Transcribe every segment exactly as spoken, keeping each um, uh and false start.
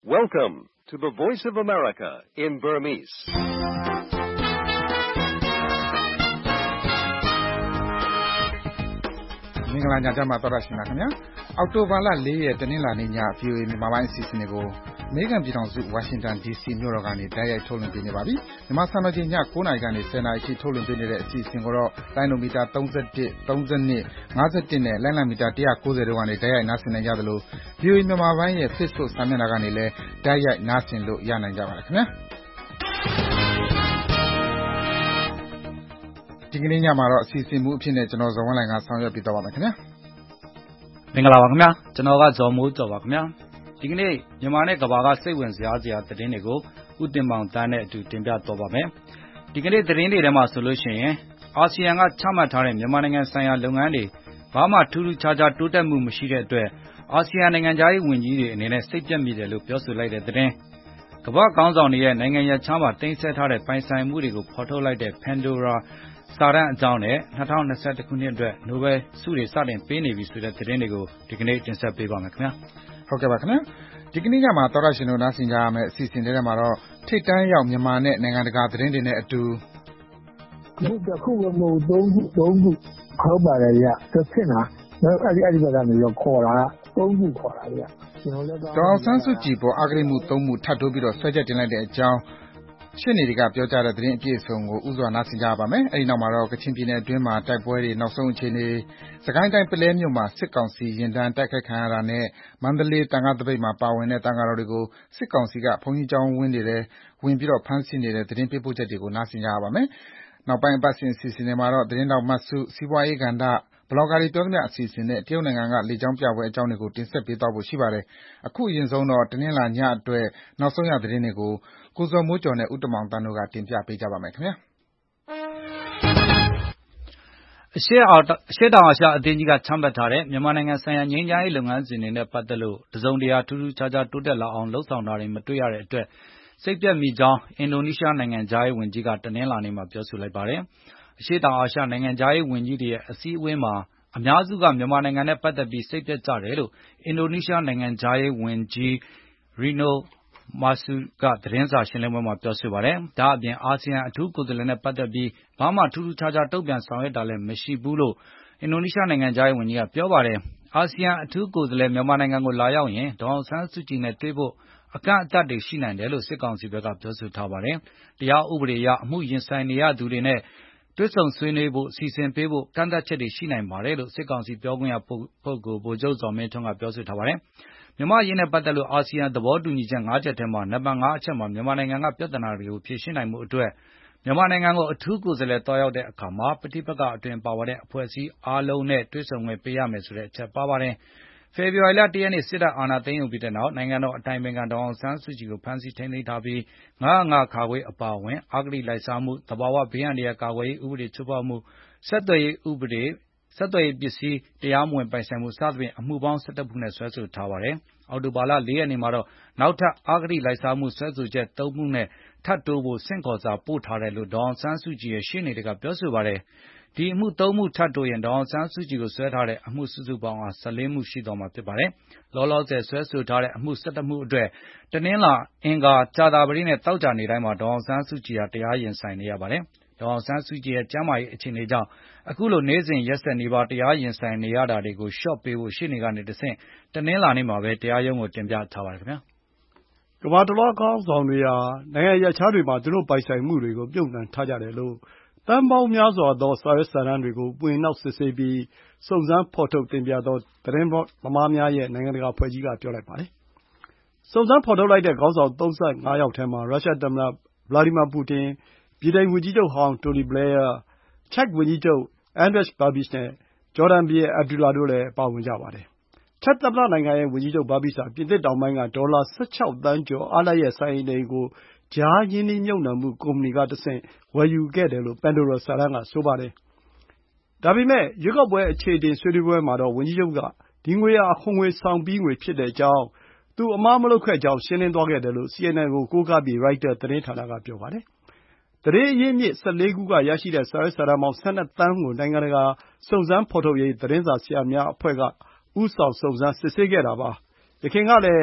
Welcome to the Voice of America in Burmese. ။မင်္ဂလာညချမ်းပါတော်ရရှိမြခင်ဗျာ။အောက်တိုဘာလ၄ရက်တနင်္လာနေ့ည ဗွီအိုအေ မြန်မာပိုင်းအစီအစဉ်တွေကိုအမေရိကန်ပြည်ထောင်စုဝါရှင်တန် ဒီ စီ မြို့တော်ကနေတိုက်ရိုက်ထုတ်လွှင့်ပေးနေပါပြီ။မြန်မာစံတော်ချိန်ည၉နာရီကနေ၁၀နာရီအထိထုတ်လွှင့်ပေးနေတဲ့အစီအစဉ်ကိုတော့လိုင်းနိုမီတာ၃၁၊၃၂၊၅၁နဲ့လိုင်းလံမီတာ၁၉၀တို့ကနေတိုက်ရိုက်နားဆင်နိုင်ကြသလို ဗွီအိုအေမြန်မာပိုင်းရဲ့ Facebook စာမျက်နှာကနေလည်းတိုက်ရိုက်နားဆင်လို့ရနိုင်ကြပါတယ်ခင်ဗျာ။ဒီကနေ့ညမှာတော့အစီအစဉ်မူအဖြစ်နဲ့ကျွန်တော်ဇော်ဝင်းလှိုင်ကဆောင်ရွက်ပေးသွားပါမယ်ခင်ဗျာမင်္ဂလာပါခင်ဗျာကျွန်တော်ကဇော်မိုးကျော်ပါခင်ဗျာဒီကနေ့မြန်မာနဲ့ကမ္ဘာကစိတ်ဝင်စားစရာသတင်းတွေကိုဥတင်မောင်တန်းနဲ့အတူတင်ပြသွားပါမယ်ဒီကနေ့သတင်းတွေထဲမှာဆိုလို့ရှိရင်အာဆီယံကချမှတ်ထားတဲ့မြန်မာနိုင်ငံဆိုင်ရာလုပ်ငန်းတွေဘာမှထူးထူးခြားခြားတိုးတက်မှုမရှိတဲ့အတွက်အာဆီယံနိုင်ငံသားရေးဝန်ကြီးတွေအနေနဲ့စိတ်ပြတ်မိတယ်လို့ပြောဆိုလိုက်တဲ့သတင်းကမ္ဘာခေါင်းဆောင်တွေရဲ့နိုင်ငံရပ်ခြားမှာတင်ဆက်ထားတဲ့ပိုင်ဆိုင်မှုတွေကိုဖော်ထုတ်လိုက်တဲ့ Pandoraစာတမ်းအကြောင်းနဲ့၂၀၂၁ခုနှစ်အတွက်နိုဘယ်ဆုတွေစတင်ပေးနေပြီဆိုတဲ့သတင်းတွေကိုဒီကနေ့တင်ဆက်ပေးပါမယ်ခင်ဗျာဟုတ်ကဲ့ပါခင်ဗျာဒီကနေ့ညမှာတော်ရရှင်တို့နားဆင်ကြရမယ့်အစီအစဉ်တွေထဲမှာတော့ထိတ်တန်းရောက်မြန်မာနဲ့နိုင်ငံတကာသတင်းတွေနဲ့အတူခုတစ်ခုမဟုတ်သုံးခုသုံးခုခေါ်ပါတယ်ဗျတစ်ဖြစ်လားအဲ့ဒီအဲ့ဒီဘက်ကနေရောခေါ်လာသုံးခုခေါ်လာဗျကျွန်တော်လည်းဒေါ်ဆန်းစုကြည်ပေါ်အဂရိမှုသုံးမှုထပ်တိုးပြီးတော့ဆွဲချက်တင်လိုက်တဲ့အကြောင်းရှင်းနေတွေကပြောကြတဲ့သတင်းအပြည့်အစုံကိုဥစွာနားဆင်ကြပါမယ်။အဲဒီနောက်မှာတော့ကချင်ပြည်နယ်အတွင်းမှာတိုက်ပွဲတွေနောက်ဆုံးအခြေအနေစကိုင်းတိုင်းပလဲမြို့မှာစစ်ကောင်စီရင်တန်းတိုက်ခိုက်ခံရတာနဲ့မန္တလေးတန်ခါးသပိတ်မှာပါဝင်တဲ့တန်ခါတော်တွေကိုစစ်ကောင်စီကဘုန်းကြီးကျောင်းဝင်းတွေထဲဝင်ပြီးတော့ဖမ်းဆီးနေတဲ့သတင်းပေးပို့ချက်တွေကိုနားဆင်ကြပါမယ်။နောက်ပိုင်းအပတ်စဉ်အစီအစဉ်တွေမှာတော့သတင်းတော်မှတ်စုစီးပွားရေးကဏ္ဍဘလော့ဂါတွေပြောသမျှအစီအစဉ်နဲ့တရုတ်နိုင်ငံကလေကြောင်းပြပွဲအကြောင်းတွေကိုတင်ဆက်ပေးသွားဖို့ရှိပါတယ်။အခုအရင်ဆုံးတော့တနင်္လာညအတွက်နောက်ဆုံးရသတင်းတွေကိုကိုဇော်မိုးကျော်နဲ့ဦးတမောင်တန်းတို့ကတင်ပြပေးကြပါမယ်ခင်ဗျာ။အရှေ့အော်အရှေ့တောင်အာရှအသင်းကြီးကချမှတ်ထားတဲ့မြန်မာနိုင်ငံဆိုင်ရာငြိမ်းချမ်းရေးလုပ်ငန်းစဉ်တွေနဲ့ပတ်သက်လို့တစုံတရာထူးထူးခြားခြားတိုးတက်လာအောင်လှုံ့ဆော်တာတွေမတွေ့ရတဲ့အတွက်စိတ်ပြတ်မိကြောင်းအင်ဒိုနီးရှားနိုင်ငံသားရေးဝန်ကြီးကတနင်္လာနေ့မှာပြောဆိုလိုက်ပါတယ်။အရှေ့တောင်အာရှနိုင်ငံသားရေးဝန်ကြီးတွေရဲ့အစည်းအဝေးမှာအများစုကမြန်မာနိုင်ငံနဲ့ပတ်သက်ပြီးစိတ်ပြတ်ကြတယ်လို့အင်ဒိုနီးရှားနိုင်ငံသားရေးဝန်ကြီးရီနိုမာဆူကသတင်းစာရှင်းလင်းပွဲမှာပြောဆိုပါတယ်။ဒါအပြင်အာဆီယံအထူးကိုယ်စားလှယ်နဲ့ပတ်သက်ပြီးဘာမှထူးထူးခြားခြားတုံ့ပြန်ဆောင်ရွက်တာလည်းမရှိဘူးလို့အင်ဒိုနီးရှားနိုင်ငံသားရေးဝန်ကြီးကပြောပါတယ်။အာဆီယံအထူးကိုယ်စားလှယ်မြန်မာနိုင်ငံကိုလာရောက်ရင်ဒေါ်အောင်ဆန်းစုကြည်နဲ့တွေ့ဖို့အကန့်အသတ်တွေရှိနိုင်တယ်လို့စစ်ကောင်စီဘက်ကပြောဆိုထားပါတယ်။တရားဥပဒေအရအမှုရင်ဆိုင်နေရသူတွေနဲ့တွေ့ဆုံဆွေးနွေးဖို့စီစဉ်ပေးဖို့ကန့်သတ်ချက်တွေရှိနိုင်ပါတယ်လို့စစ်ကောင်စီပြောခွင့်ရပုဂ္ဂိုလ်ဗိုလ်ချုပ်ဇော်မင်းထွန်းကပြောဆိုထားပါတယ်။မြန်မာရင်းနဲ့ပတ်သက်လို့အာဆီယံသဘောတူညီချက်၅ချက်ထဲမှာနံပါတ်၅အချက်မှာမြန်မာနိုင်ငံကပြဿနာတွေကိုဖြေရှင်းနိုင်မှုအတွက်မြန်မာနိုင်ငံကိုအထူးကိုယ်စားလှယ်တွားရောက်တဲ့အခါမှာပဋိပက္ခအတွင်းပါဝင်တဲ့အဖွဲ့အစည်းအားလုံးနဲ့တွေ့ဆုံခွင့်ပေးရမယ်ဆိုတဲ့အချက်ပါပါတယ်။ဖေဖော်ဝါရီလ၁ရက်နေ့စစ်တပ်အာဏာသိမ်းယူပြီးတဲ့နောက်နိုင်ငံတော်အတိုင်ပင်ခံဒေါ်အောင်ဆန်းစုကြည်ကိုဖမ်းဆီးထိန်းသိမ်းထားပြီး၅၀၅ခါခွဲအပါအဝင်အဂတိလိုက်စားမှုသဘာဝဘေးအန္တရာယ်ကာကွယ်ရေးဥပဒေချိုးဖောက်မှုဆက်သွယ်ရေးဥပဒေဆက်သွယ်ရေးပစ္စည်းတရားမဝင်ပိုင်ဆိုင်မှုစသဖြင့်အမှုပေါင်း၁၁ခုနဲ့စွဲဆိုထားပါတယ်။အောက်တိုဘာလ၄ရက်နေ့မှာတော့နောက်ထပ်အဂတိလိုက်စားမှုစွဲဆိုချက်၃မှုနဲ့ထပ်တိုးဖို့ဆင့်ခေါ်စာပို့ထားတယ်လို့ဒေါ်အောင်ဆန်းစုကြည်ရဲ့ရှေ့နေတွေကပြောဆိုပါတယ်။ဒီအမှု၃မှုထပ်တိုးရင်ဒေါ်အောင်ဆန်းစုကြည်ကိုစွဲထားတဲ့အမှုစုစုပေါင်းဟာ၁၄မှုရှိသွားမှာဖြစ်ပါတယ်။လောလောဆယ်စွဲဆိုထားတဲ့အမှု၁၁မှုအတွက်တနင်္လာအင်္ဂါကြာသပတေးနဲ့သောကြာနေ့တိုင်းမှာဒေါ်အောင်ဆန်းစုကြည်ဟာတရားရင်ဆိုင်နေရပါတယ်။ဒေါ်အောင်ဆန်းစုကြည်ရဲ့ကျန်းမာရေးအခြေအနေကြောင့်အခုလိုနေ့စဉ်ရက်ဆက်နေပါတရားရင်ဆိုင်နေရတာတွေကိုလျှော့ပေးဖို့ရှေ့နေကနေတဆင့်တနင်္လာနေ့မှာပဲတရားရုံးကိုတင်ပြထားပါတယ်ခင်ဗျာကမ္ဘာတလွှားခေါင်းဆောင်တွေဟာနိုင်ငံရပ်ခြားတွေမှာသူတို့ပိုင်ဆိုင်မှုတွေကိုပြုတ်နှံထားကြတယ်လို့တန်ပေါင်းများစွာသောစာရွက်စာတမ်းတွေကိုပွင့်နောက်စစ်ဆေးပြီးစုံစမ်းဖော်ထုတ်တင်ပြသောသတင်းသမားများရဲ့နိုင်ငံတကာအဖွဲ့ကြီးကပြောလိုက်ပါတယ်။စုံစမ်းဖော်ထုတ်လိုက်တဲ့ခေါင်းဆောင်၃၅ယောက်ထဲမှာရုရှားသမ္မတဗလာဒီမာပူတင်ဗြိတိန်ဝန်ကြီးချုပ်ဟောင်းတိုနီဘလဲယားချက်ဝန်ကြီးချုပ်အန်ဒရက်စ်ဘာဘီစ်နဲ့ဂျော်ဒန်ဘုရင်အဘဒူလာတို့လည်းပါဝင်ကြပါတယ်။ချက်သမ္မတနိုင်ငံရဲ့ဝန်ကြီးချုပ်ဘာဘီစ်ဟာပြင်သစ်တောင်ပိုင်းကဒေါ်လာ၁၆သန်းကျော်အားလပ်ရက်စံအိမ်တွေကိုကြားရင်းနှီးမြှုပ်နှံမှုကုမ္ပဏီကတဆင့်ဝယ်ယူခဲ့တယ်လို့ Pandora စာတမ်းကဆိုပါတယ်။ဒါပေမဲ့ရွေးကောက်ပွဲအခြေတင်ဆွေးနွေးပွဲမှာတော့ဝန်ကြီးချုပ်ကဒီငွေဟာအခွန်ငွေဆောင်ပြီးငွေဖြစ်တဲ့အကြောင်းသူအမှားမလုပ်ခဲ့ကြောင်းရှင်းလင်းသွားခဲ့တယ်လို့ စီအန်အန် ကိုကိုးကားပြီး ရိုက်တာသတင်းဌာနကပြောပါတယ်။သတင်းအရင်းအမြစ်၁၄ခုကရရှိတဲ့စာရွက်စာတမ်းပေါင်း၁၂သန်းကိုနိုင်ငံတကာစုံစမ်းဖော်ထုတ်ရေးသတင်းစာဆရာများအဖွဲ့ကဦးဆောင်စုံစမ်းစစ်ဆေးခဲ့တာပါ။ယခင်ကလည်း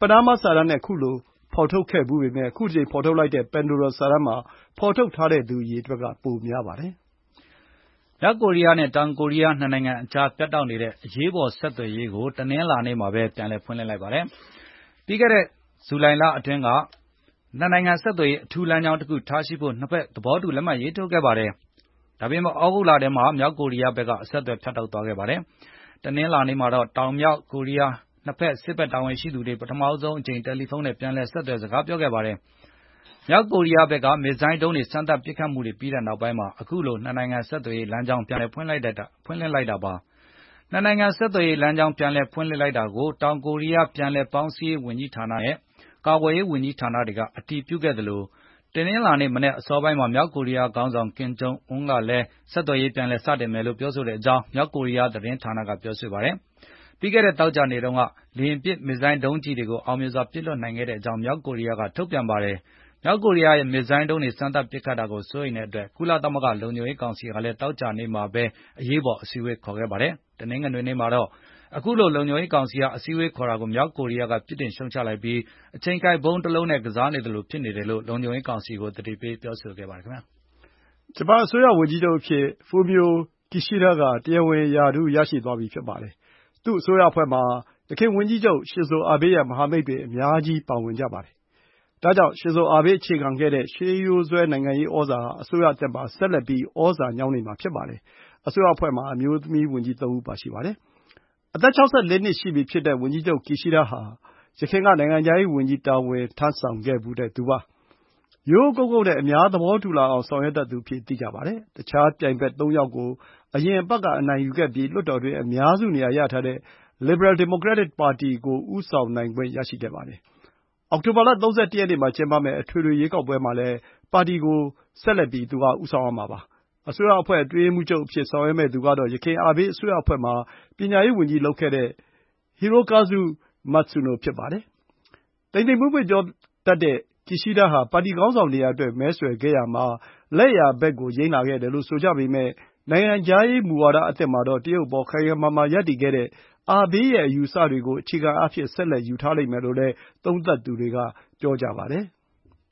ပနားမားစာတမ်းနဲ့ခုလိုဖော်ထုတ်ခဲ့ဖူးပေမယ့်အခုတစ်ကြိမ်ဖော်ထုတ်လိုက်တဲ့ Pandora စာတမ်းမှာဖော်ထုတ်ထားတဲ့သူအရေအတွက်ကပိုများပါတယ်။မြောက်ကိုရီးယားနဲ့တောင်ကိုရီးယားနှစ်နိုင်ငံအကြားပြတ်တောက်နေတဲ့အရေးပေါ်ဆက်သွယ်ရေးကိုတနင်္လာနေ့မှာပဲပြန်လည်ဖွင့်လှစ်လိုက်ပါတယ်။ပြီးခဲ့တဲ့ဇူလိုင်လအတွင်းကနှစ်နိုင်ငံဆက်သွယ်ရေးအထူးလမ်းကြောင်းတစ်ခုထားရှိဖို့နှစ်ဘက်သဘောတူလက်မှတ်ရေးထိုးခဲ့ပါတယ်။ဒါပေမဲ့ဩဂုတ်လထဲမှာမြောက်ကိုရီးယားဘက်ကအဆက်အသွယ်ဖြတ်တောက်သွားခဲ့ပါတယ်။တနင်္လာနေ့မှာတော့တောင်မြောက်ကိုရီးယားနှစ်ဘက်စစ်ဘက်တာဝန်ရှိသူတွေပထမဆုံးအကြိမ်တယ်လီဖုန်းနဲ့ပြန်လည်ဆက်သွယ်စကားပြောခဲ့ပါတယ်။မြောက်ကိုရီးယားဘက်ကမစ်ဇိုင်းဒုံးတွေစမ်းသပ်ပစ်ခတ်မှုတွေပြီးတဲ့နောက်ပိုင်းမှာအခုလိုနှစ်နိုင်ငံဆက်သွယ်ရေးလမ်းကြောင်းပြန်လည်ဖွင့်လှစ်လိုက်တာဖွင့်လှစ်လိုက်တာပါ။နှစ်နိုင်ငံဆက်သွယ်ရေးလမ်းကြောင်းပြန်လည်ဖွင့်လှစ်လိုက်တာကိုတောင်ကိုရီးယားပြန်လည်ပေါင်းစည်းရေးဝန်ကြီးဌာနနဲ့ကာကွယ်ရေးဝန်ကြီးဌာနတွေကအတည်ပြုခဲ့သလိုတနင်္လာနေ့မနက်အစောပိုင်းမှာမြောက်ကိုရီးယားခေါင်းဆောင်ကင်ဂျုံအွန်းကလည်းဆက်သွယ်ရေးပြန်လည်စတင်မယ်လို့ပြောဆိုတဲ့အကြောင်းမြောက်ကိုရီးယားသတင်းဌာနကပြောဆိုပါတယ်။ပြီးခဲ့တဲ့သောကြာနေ့တုန်းကလေယာဉ်ပစ်မစ်ဇိုင်းဒုံးကျည်တွေကိုအောင်မြင်စွာပစ်လွှတ်နိုင်ခဲ့တဲ့အကြောင်းမြောက်ကိုရီးယားကထုတ်ပြန်ပါတယ်။မြောက်ကိုရီးယားရဲ့မစ်ဇိုင်းဒုံးတွေစမ်းသပ်ပစ်ခတ်တာကိုစိုးရိမ်တဲ့အတွက်ကုလသမဂ္ဂလုံခြုံရေးကောင်စီကလည်းသောကြာနေ့မှာပဲအရေးပေါ်အစည်းအဝေးခေါ်ခဲ့ပါတယ်။တနင်္ဂနွေနေ့မှာတော့အခုလိုလုံခြုံရေးကောင်စီကအစည်းအဝေးခေါ်တာကိုမြောက်ကိုရီးယားကပြစ်တင်ရှုံချလိုက်ပြီးအချိန်ကိုက်ဗုံးတစ်လုံးနဲ့ကစားနေတယ်လို့ဖြစ်နေတယ်လို့လုံခြုံရေးကောင်စီကိုသတိပေးပြောဆိုခဲ့ပါတယ်ခင်ဗျာ။ဂျပန်အစိုးရဝန်ကြီးချုပ်အဖြစ်ဖူမီယိုကီရှိဒါကတရားဝင်ရာထူးရရှိသွားပြီဖြစ်ပါတယ်။သူ့အစိုးရအဖွဲ့မှာယခင်ဝန်ကြီးချုပ်ရှင်ဇိုအာဘေးရဲ့မဟာမိတ်တွေအများကြီးပါဝင်ကြပါတယ်။ဒါကြောင့်ရှင်ဇိုအာဘေးအခြေခံခဲ့တဲ့ရှေးရိုးစွဲနိုင်ငံရေးဩဇာဟာအစိုးရအသစ်မှာဆက်လက်ပြီးဩဇာညောင်းနေမှာဖြစ်ပါတယ်။အစိုးရအဖွဲ့မှာအမျိုးသမီးဝန်ကြီးသုံးဦးပါရှိပါတယ်။အသက်၆၄နှစ်ရှိပြီဖြစ်တဲ့ဝန်ကြီးချုပ်ကီရှိဒါဟာယခင်ကနိုင်ငံခြားရေးဝန်ကြီးတာဝန်ထမ်းဆောင်ခဲ့ဖူးတဲ့သူပါ။ရိုးရိုးကုန်းကုန်းနဲ့အများသဘောတူလာအောင်ဆောင်ရွက်တတ်သူအဖြစ်သိကြပါတယ်။တခြားပြိုင်ဘက်သုံးယောက်ကိုအရင်အပတ်ကအနိုင်ယူခဲ့ပြီးလွှတ်တော်တွင်းအများစုနေရာရထားတဲ့ Liberal Democratic Party ကိုဦးဆောင်နိုင်ခွင့်ရရှိခဲ့ပါတယ်။အောက်တိုဘာလ၃၁ရက်နေ့မှာကျင်းပမယ့်အထွေထွေရွေးကောက်ပွဲမှာလည်းပါတီကိုဆက်လက်ပြီးသူကဦးဆောင်ရမှာပါ။အစိုးရအဖွဲ့အတွင်းရေးမှူးချုပ်အဖြစ်ဆောင်ရွက်မယ့်သူကတော့ယခင်အာဘေးအစိုးရအဖွဲ့မှာပညာရေးဝန်ကြီးလုပ်ခဲ့တဲ့ Hirokazu Matsuno ဖြစ်ပါတယ်။တိမ်တိမ်မွေ့မွေ့ပြောတတ်တဲ့ကီရှိဒါဟာပါတီခေါင်းဆောင်နေရာအတွက်မဲဆွယ်ခဲ့ရာမှာလက်ယာဘက်ကိုယိမ်းလာခဲ့တယ်လို့ဆိုကြပေမယ့်နိုင်ငံခြားရေးမူဝါဒအသစ်မှာတော့တရုတ်အပေါ်ခိုင်ခိုင်မာမာရပ်တည်ခဲ့တဲ့အာဘေးရဲ့အယူအဆတွေကိုအခြေခံအားဖြင့်ဆက်လက်ယူထားလိမ့်မယ်လို့လည်းသုံးသပ်သူတွေကပြောကြပါတယ်။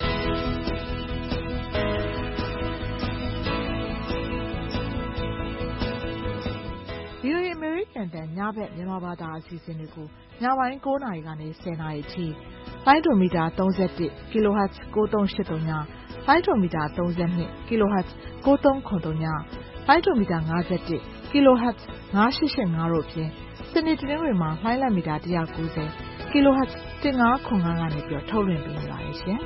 VOA အမေရိကန်တန်ညဘက်မြန်မာဘာသာအစီအစဉ်တွေကိုညပိုင်း၉နာရီကနေ၁၀နာရီအထိလိုင်းဒိုမီတာ၃၁ kHz ၉၃၈၃ညလိုင်းဒိုမီတာ၃၂ kHz ၉၃၇၃ညလိုင်းဒိုမီတာ၅၁ kHz ၅၈၈၅တို့ဖြင့်စနေတနင်္ဂနွေမှာလိုင်းလံမီတာ၁၉၀ kHz ၁၅၇၅ကနေပြီးထုတ်လွှင့်ပေးနေပါတယ်ရှင်။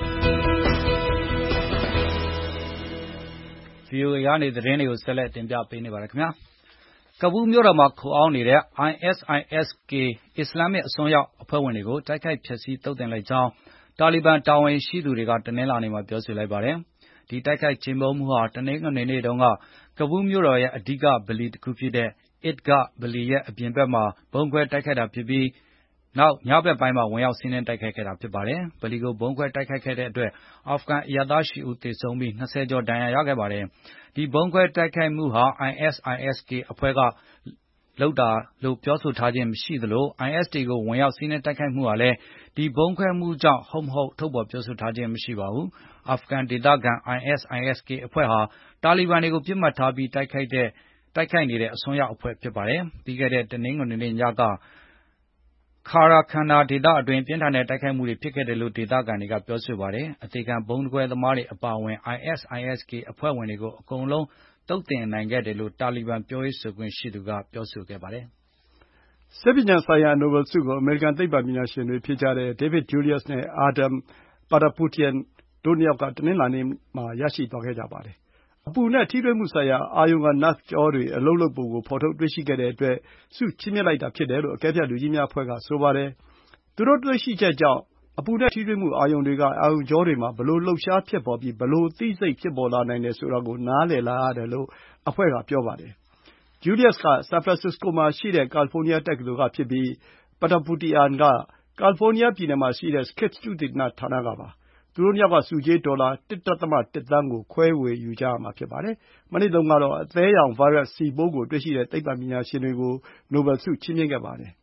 VOA ကနေသတင်းတွေကိုဆက်လက်တင်ပြပေးနေပါတယ်ခင်ဗျာ။ကဘူးမြို့တော်မှာခိုအောင်းနေတဲ့ အိုင်အက်စ် အိုင် အက်စ် ကေ အစ္စလာမ်မစ်အစွန်းရောက်အဖွဲ့ဝင်တွေကိုတိုက်ခိုက်ဖျက်ဆီးသုတ်သင်လိုက်ကြောင်းတာလီဘန်တာဝန်ရှိသူတွေကတနင်္လာနေ့မှာပြောဆိုလိုက်ပါတယ်။ဒီတိုက်ခိုက်ခြင်းပုံမှုဟာတနင်္ဂနွေနေ့တုန်းကကဘူးမြို့တော်ရဲ့အဓိကဗလီတစ်ခုဖြစ်တဲ့ Idgah ဗလီရဲ့အပြင်ဘက်မှာဗုံးခွဲတိုက်ခိုက်တာဖြစ်ပြီးနောက်ညဘက်ပိုင်းမှာဝင်ရောက်စီးနင်းတိုက်ခိုက်ခဲ့တာဖြစ်ပါတယ်။ဗလီကိုဗုံးခွဲတိုက်ခိုက်ခဲ့တဲ့အတွက်အာဖဂန်အရပ်သား၈ဦးသေဆုံးပြီး၂၀ကျော်ဒဏ်ရာရခဲ့ပါတယ်။ဒီဗုံးခွဲတိုက်ခိုက်မှုဟာ အိုင် အက်စ် အိုင် အက်စ် ကေ အဖွဲ့ကလုပ်တာလို့ပြောဆိုထားခြင်းမရှိသလို အိုင် အက်စ် တီ ကိုဝင်ရောက်စီးနင်းတိုက်ခိုက်မှုဟာလည်းဒီဗုံးခွဲမှုကြောင့်ဟုတ်မဟုတ်ထုတ်ဖော်ပြောဆိုထားခြင်းမရှိပါဘူး။အာဖဂန်ဒေသခံ အိုင် အက်စ် အိုင် အက်စ် ကေ အဖွဲ့ဟာတာလီဘန်တွေကိုပစ်မှတ်ထားပြီးတိုက်ခိုက်တဲ့တိုက်ခိုက်နေတဲ့အစွန်းရောက်အဖွဲ့ဖြစ်ပါတယ်။ပြီးခဲ့တဲ့တနင်္ဂနွေနေ့ညကခါရာခန်နာဒေသအတွင်းပြင်းထန်တဲ့တိုက်ခိုက်မှုတွေဖြစ်ခဲ့တယ်လို့ဒေသခံတွေကပြောဆိုပါတယ်။အသေခံဗုံးခွဲသမားတွေအပါအဝင် အိုင် အက်စ် အိုင် အက်စ် ကေ အဖွဲ့ဝင်တွေကိုအကုန်လုံးသုတ်သင်နိုင်ခဲ့တယ်လို့တာလီဘန်ပြောရေးဆိုခွင့်ရှိသူကပြောဆိုခဲ့ပါတယ်။ဆေးပညာဆိုင်ရာနိုဘယ်ဆုကိုအမေရိကန်သိပ္ပံပညာရှင်တွေဖြစ်ကြတဲ့ David Julius နဲ့ Ardem Patapoutian တို့နှစ်ယောက်ကတနင်္လာနေ့မှာရရှိသွားခဲ့ကြပါတယ်။အပူနဲ့ထိတွေ့မှုဆိုင်ရာအာရုံခံနာဗ်ကြောတွေအလုပ်လုပ်ပုံကိုဖော်ထုတ်တွေ့ရှိခဲ့တဲ့အတွက်ဆုချီးမြှင့်လိုက်တာဖြစ်တယ်လို့အကဲဖြတ်လူကြီးများအဖွဲ့ကဆိုပါတယ်။သူတို့တွေ့ရှိချက်ကြောင့်အပူနဲ့ထိတွေ့မှုအာရုံတွေကအာရုံကြောတွေမှာဘယ်လိုလှုပ်ရှားဖြစ်ပေါ်ပြီးဘယ်လိုသိစိတ်ဖြစ်ပေါ်လာနိုင်တယ်ဆိုတာကိုနားလည်လာရတယ်လို့အဖွဲ့ကပြောပါတယ်။ Julius က San Francisco မှာရှိတဲ့ California တက္ကသိုလ်ကဖြစ်ပြီး Patapoutian က California ပြည်နယ်မှာရှိတဲ့ Scripps သုတေသနဌာနကပါ။သူတို့နှစ်ယောက်ကဆုကြေးဒေါ်လာ တစ်ဒသမ တစ်သန်းကိုခွဲဝေယူကြရမှာဖြစ်ပါတယ်။မနှစ်တုန်းကတော့အသည်းယောင်ဗိုင်းရပ်စ် စီ ပိုးကိုတွေ့ရှိတဲ့သိပ္ပံပညာရှင်တွေကိုနိုဘယ်ဆုချီးမြှင့်ခဲ့ပါတယ်။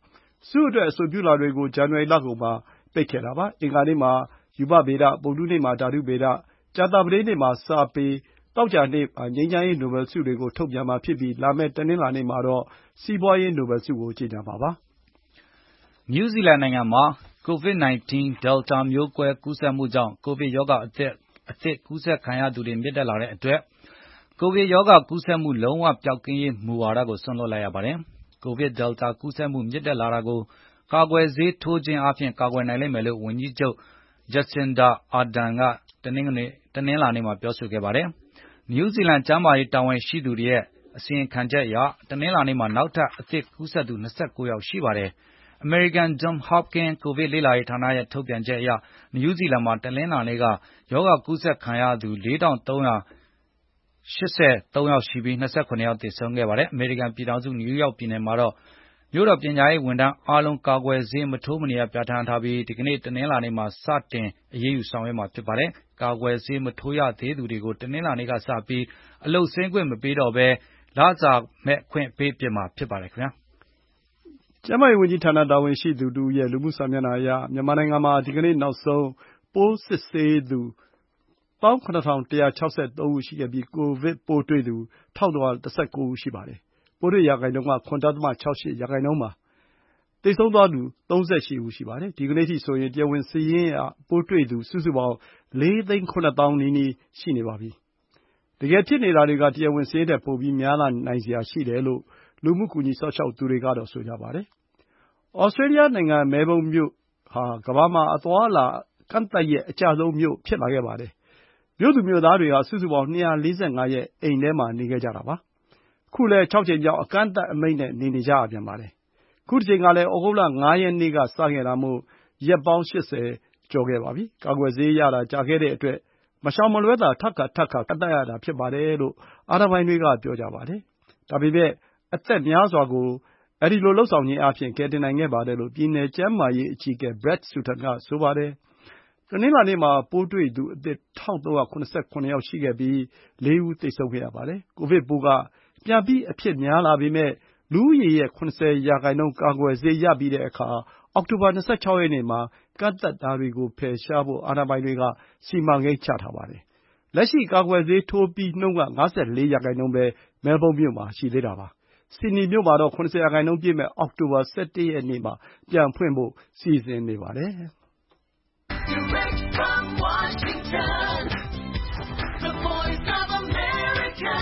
စုအတွက်အဆိုပြုလွှာတွေကိုဇန်နဝါရီလကုန်မှာပိတ်ခဲ့တာပါ။ အင်္ဂါနေ့မှာရူပဗေဒ၊ ဗုဒ္ဓဟူးနေ့မှာဓာတုဗေဒ၊ ကြာသပတေးနေ့မှာစာပေ၊ သောကြာနေ့မှာငြိမ်းချမ်းရေးနိုဘယ်ဆုတွေကိုထုတ်ပြန်မှာဖြစ်ပြီးလာမယ့်တနင်္လာနေ့မှာတော့စီးပွားရေးနိုဘယ်ဆုကိုကြေညာမှာပါ။ နယူးဇီလန်နိုင်ငံမှာ ကိုဗစ် ၁၉ Delta မျိုးကွဲကူးစက်မှုကြောင့် ကိုဗစ်ရောဂါအသစ်အသစ်ကူးစက်ခံရသူတွေမြင့်တက်လာတဲ့အတွက် ကိုဗစ်ရောဂါကူးစက်မှုလုံးဝပျောက်ကင်းရေးမူဝါဒကိုစွန့်လွှတ်လိုက်ရပါတယ်။ ကိုဗစ် Delta ကူးစက်မှုမြင့်တက်လာတာကိုကာကွယ်ဆေးထိုးခြင်းအားဖြင့်ကာကွယ်နိုင်လိမ့်မယ်လို့ဝန်ကြီးချုပ် Jacinda Ardern ကတနင်္လာနေ့မှာပြောဆိုခဲ့ပါတယ်။ နယူးဇီလန်ကျန်းမာရေးတာဝန်ရှိသူတွေရဲ့အစီရင်ခံချက်အရတနင်္လာနေ့မှာနောက်ထပ်အသစ်ကူးစက်သူ ၂၉ ယောက်ရှိပါတယ်။ အမေရိကန် Johns Hopkins ကိုဗစ်လေ့လာရေးဌာနရဲ့ထုတ်ပြန်ချက်အရနယူးဇီလန်မှာတနင်္လာနေ့ကရောဂါကူးစက်ခံရသူ လေးထောင်သုံးရာရှစ်ဆယ်သုံးယောက်ရှိပြီး၂၇ ယောက်သေဆုံးခဲ့ပါတယ်။ အမေရိကန်ပြည်ထောင်စုနယူးယောက်ပြည်နယ်မှာတော့မြို့တော်ပညာရေးဝန်ထမ်းအားလုံးကာကွယ်ဆေးမထိုးမနေရပြဌာန်းထားပြီးဒီကနေ့တနင်္လာနေ့မှာစတင်အရေးယူဆောင်ရွက်မှာဖြစ်ပါတယ်။ ကာကွယ်ဆေးမထိုးရသေးသူတွေကိုတနင်္လာနေ့ကစပြီးအလုပ်ဆင်းခွင့်မပေးတော့ဘဲလစာမဲ့ခွင့်ပေးပစ်မှာဖြစ်ပါတယ်ခင်ဗျာကျန်းမာရေးဝန်ကြီးဌာနတာဝန်ရှိသူတဦးရဲ့လူမှုစာမျက်နှာအရမြန်မာနိုင်ငံမှာဒီကနေ့နောက်ဆုံးပိုးစစ်ဆေးသူ ၁၇,၁၆၃ ဦးရှိခဲ့ပြီးကိုဗစ်ပိုးတွေ့သူ ၁,၃၁၉ ဦးရှိပါတယ်။ပိုးတွေ့ရာခိုင်နှုန်းက ၇ ဒသမ ၆၈ ရာခိုင်နှုန်းပါ။သေဆုံးသွားသူ ၃၈ ဦးရှိပါတယ်။ဒီကနေ့ထိဆိုရင်တရားဝင်စာရင်းအရပိုးတွေ့သူစုစုပေါင်း လေးသိန်းခုနစ်သောင်းနီးနီးရှိနေပါပြီ။တကယ်ဖြစ်နေတာတွေကတရားဝင်စာရင်းထက်ပိုပြီးများလာနိုင်စရာရှိတယ်လို့လူမှုကူညီစောင့်ရှောက်သူတွေကတော့ဆိုကြပါတယ်။ဩစတြေးလျနိုင်ငံမဲလ်ဘုန်းမြို့ဟာကမ္ဘာမှာအသွားအလာကန့်သတ်ရက်အကျဆုံးမြို့ဖြစ်လာခဲ့ပါတယ်။မြို့သူမြို့သားတွေဟာစုစုပေါင်း ၂၄၅ ရက်အိမ်ထဲမှာနေခဲ့ကြတာပါ။အခုလည်းခြောက်ကြိမ်မြောက်အကန့်အသတ်အမိန့်နဲ့နေနေကြရပြန်ပါတယ်။ခုတကြိမ်ကလည်းဩဂုတ်လ ၅ ရက်နေ့ကစခဲ့တာမို့ရက်ပေါင်းရှစ်ဆယ်ကျော်ခဲ့ပါပြီ။ကာကွယ်ဆေးရတာကြာခဲ့တဲ့အတွက်မရှောင်မလွှဲသာထပ်ခါထပ်ခါကန့်သတ်ရတာဖြစ်တယ်လို့အာဏာပိုင်တွေကပြောကြပါတယ်။ဒါပေမဲ့အသက်များစွာကိုအဲဒီလိုလုပ်ဆောင်ခြင်းအားဖြင့်ကယ်တင်နိုင်ခဲ့ပါတယ်လို့ပြည်နယ်ကျန်းမာရေးအကြီးအကဲ Brad Sutton ကဆိုပါတယ်။တနင်္လာနေ့မှာပိုးတွေ့သူအသစ် ၁,၃၇၇ ယောက်ရှိခဲ့ပြီးလေးဦးသေဆုံးခဲ့ရပါတယ်။ကိုဗစ်ပိုးကပြန်ပြီးအဖြစ်များလာပေမဲ့လူဦးရေရဲ့ ၇၀ ရာခိုင်နှုန်းကာကွယ်ဆေးရပြီးတဲ့အခါအောက်တိုဘာ ၂၆ ရက်နေ့မှာကန့်သတ်တာတွေကိုဖယ်ရှားဖို့အာဏာပိုင်တွေကစီမံကိန်းချထားပါတယ်။လက်ရှိကာကွယ်ဆေးထိုးပြီးနှုန်းက ၅၄ ရာခိုင်နှုန်းပဲမဲလ်ဘုန်းမြို့မှာရှိသေးတာပါ။ဆစ်ဒနီမြို့မှာတော့ ၇၀ ရာခိုင်နှုန်းပြည့်မယ့်အောက်တိုဘာ ၁၁ ရက်နေ့မှာပြန်ဖွင့်ဖို့စီစဉ်နေပါတယ်။ From Washington, the voice of America,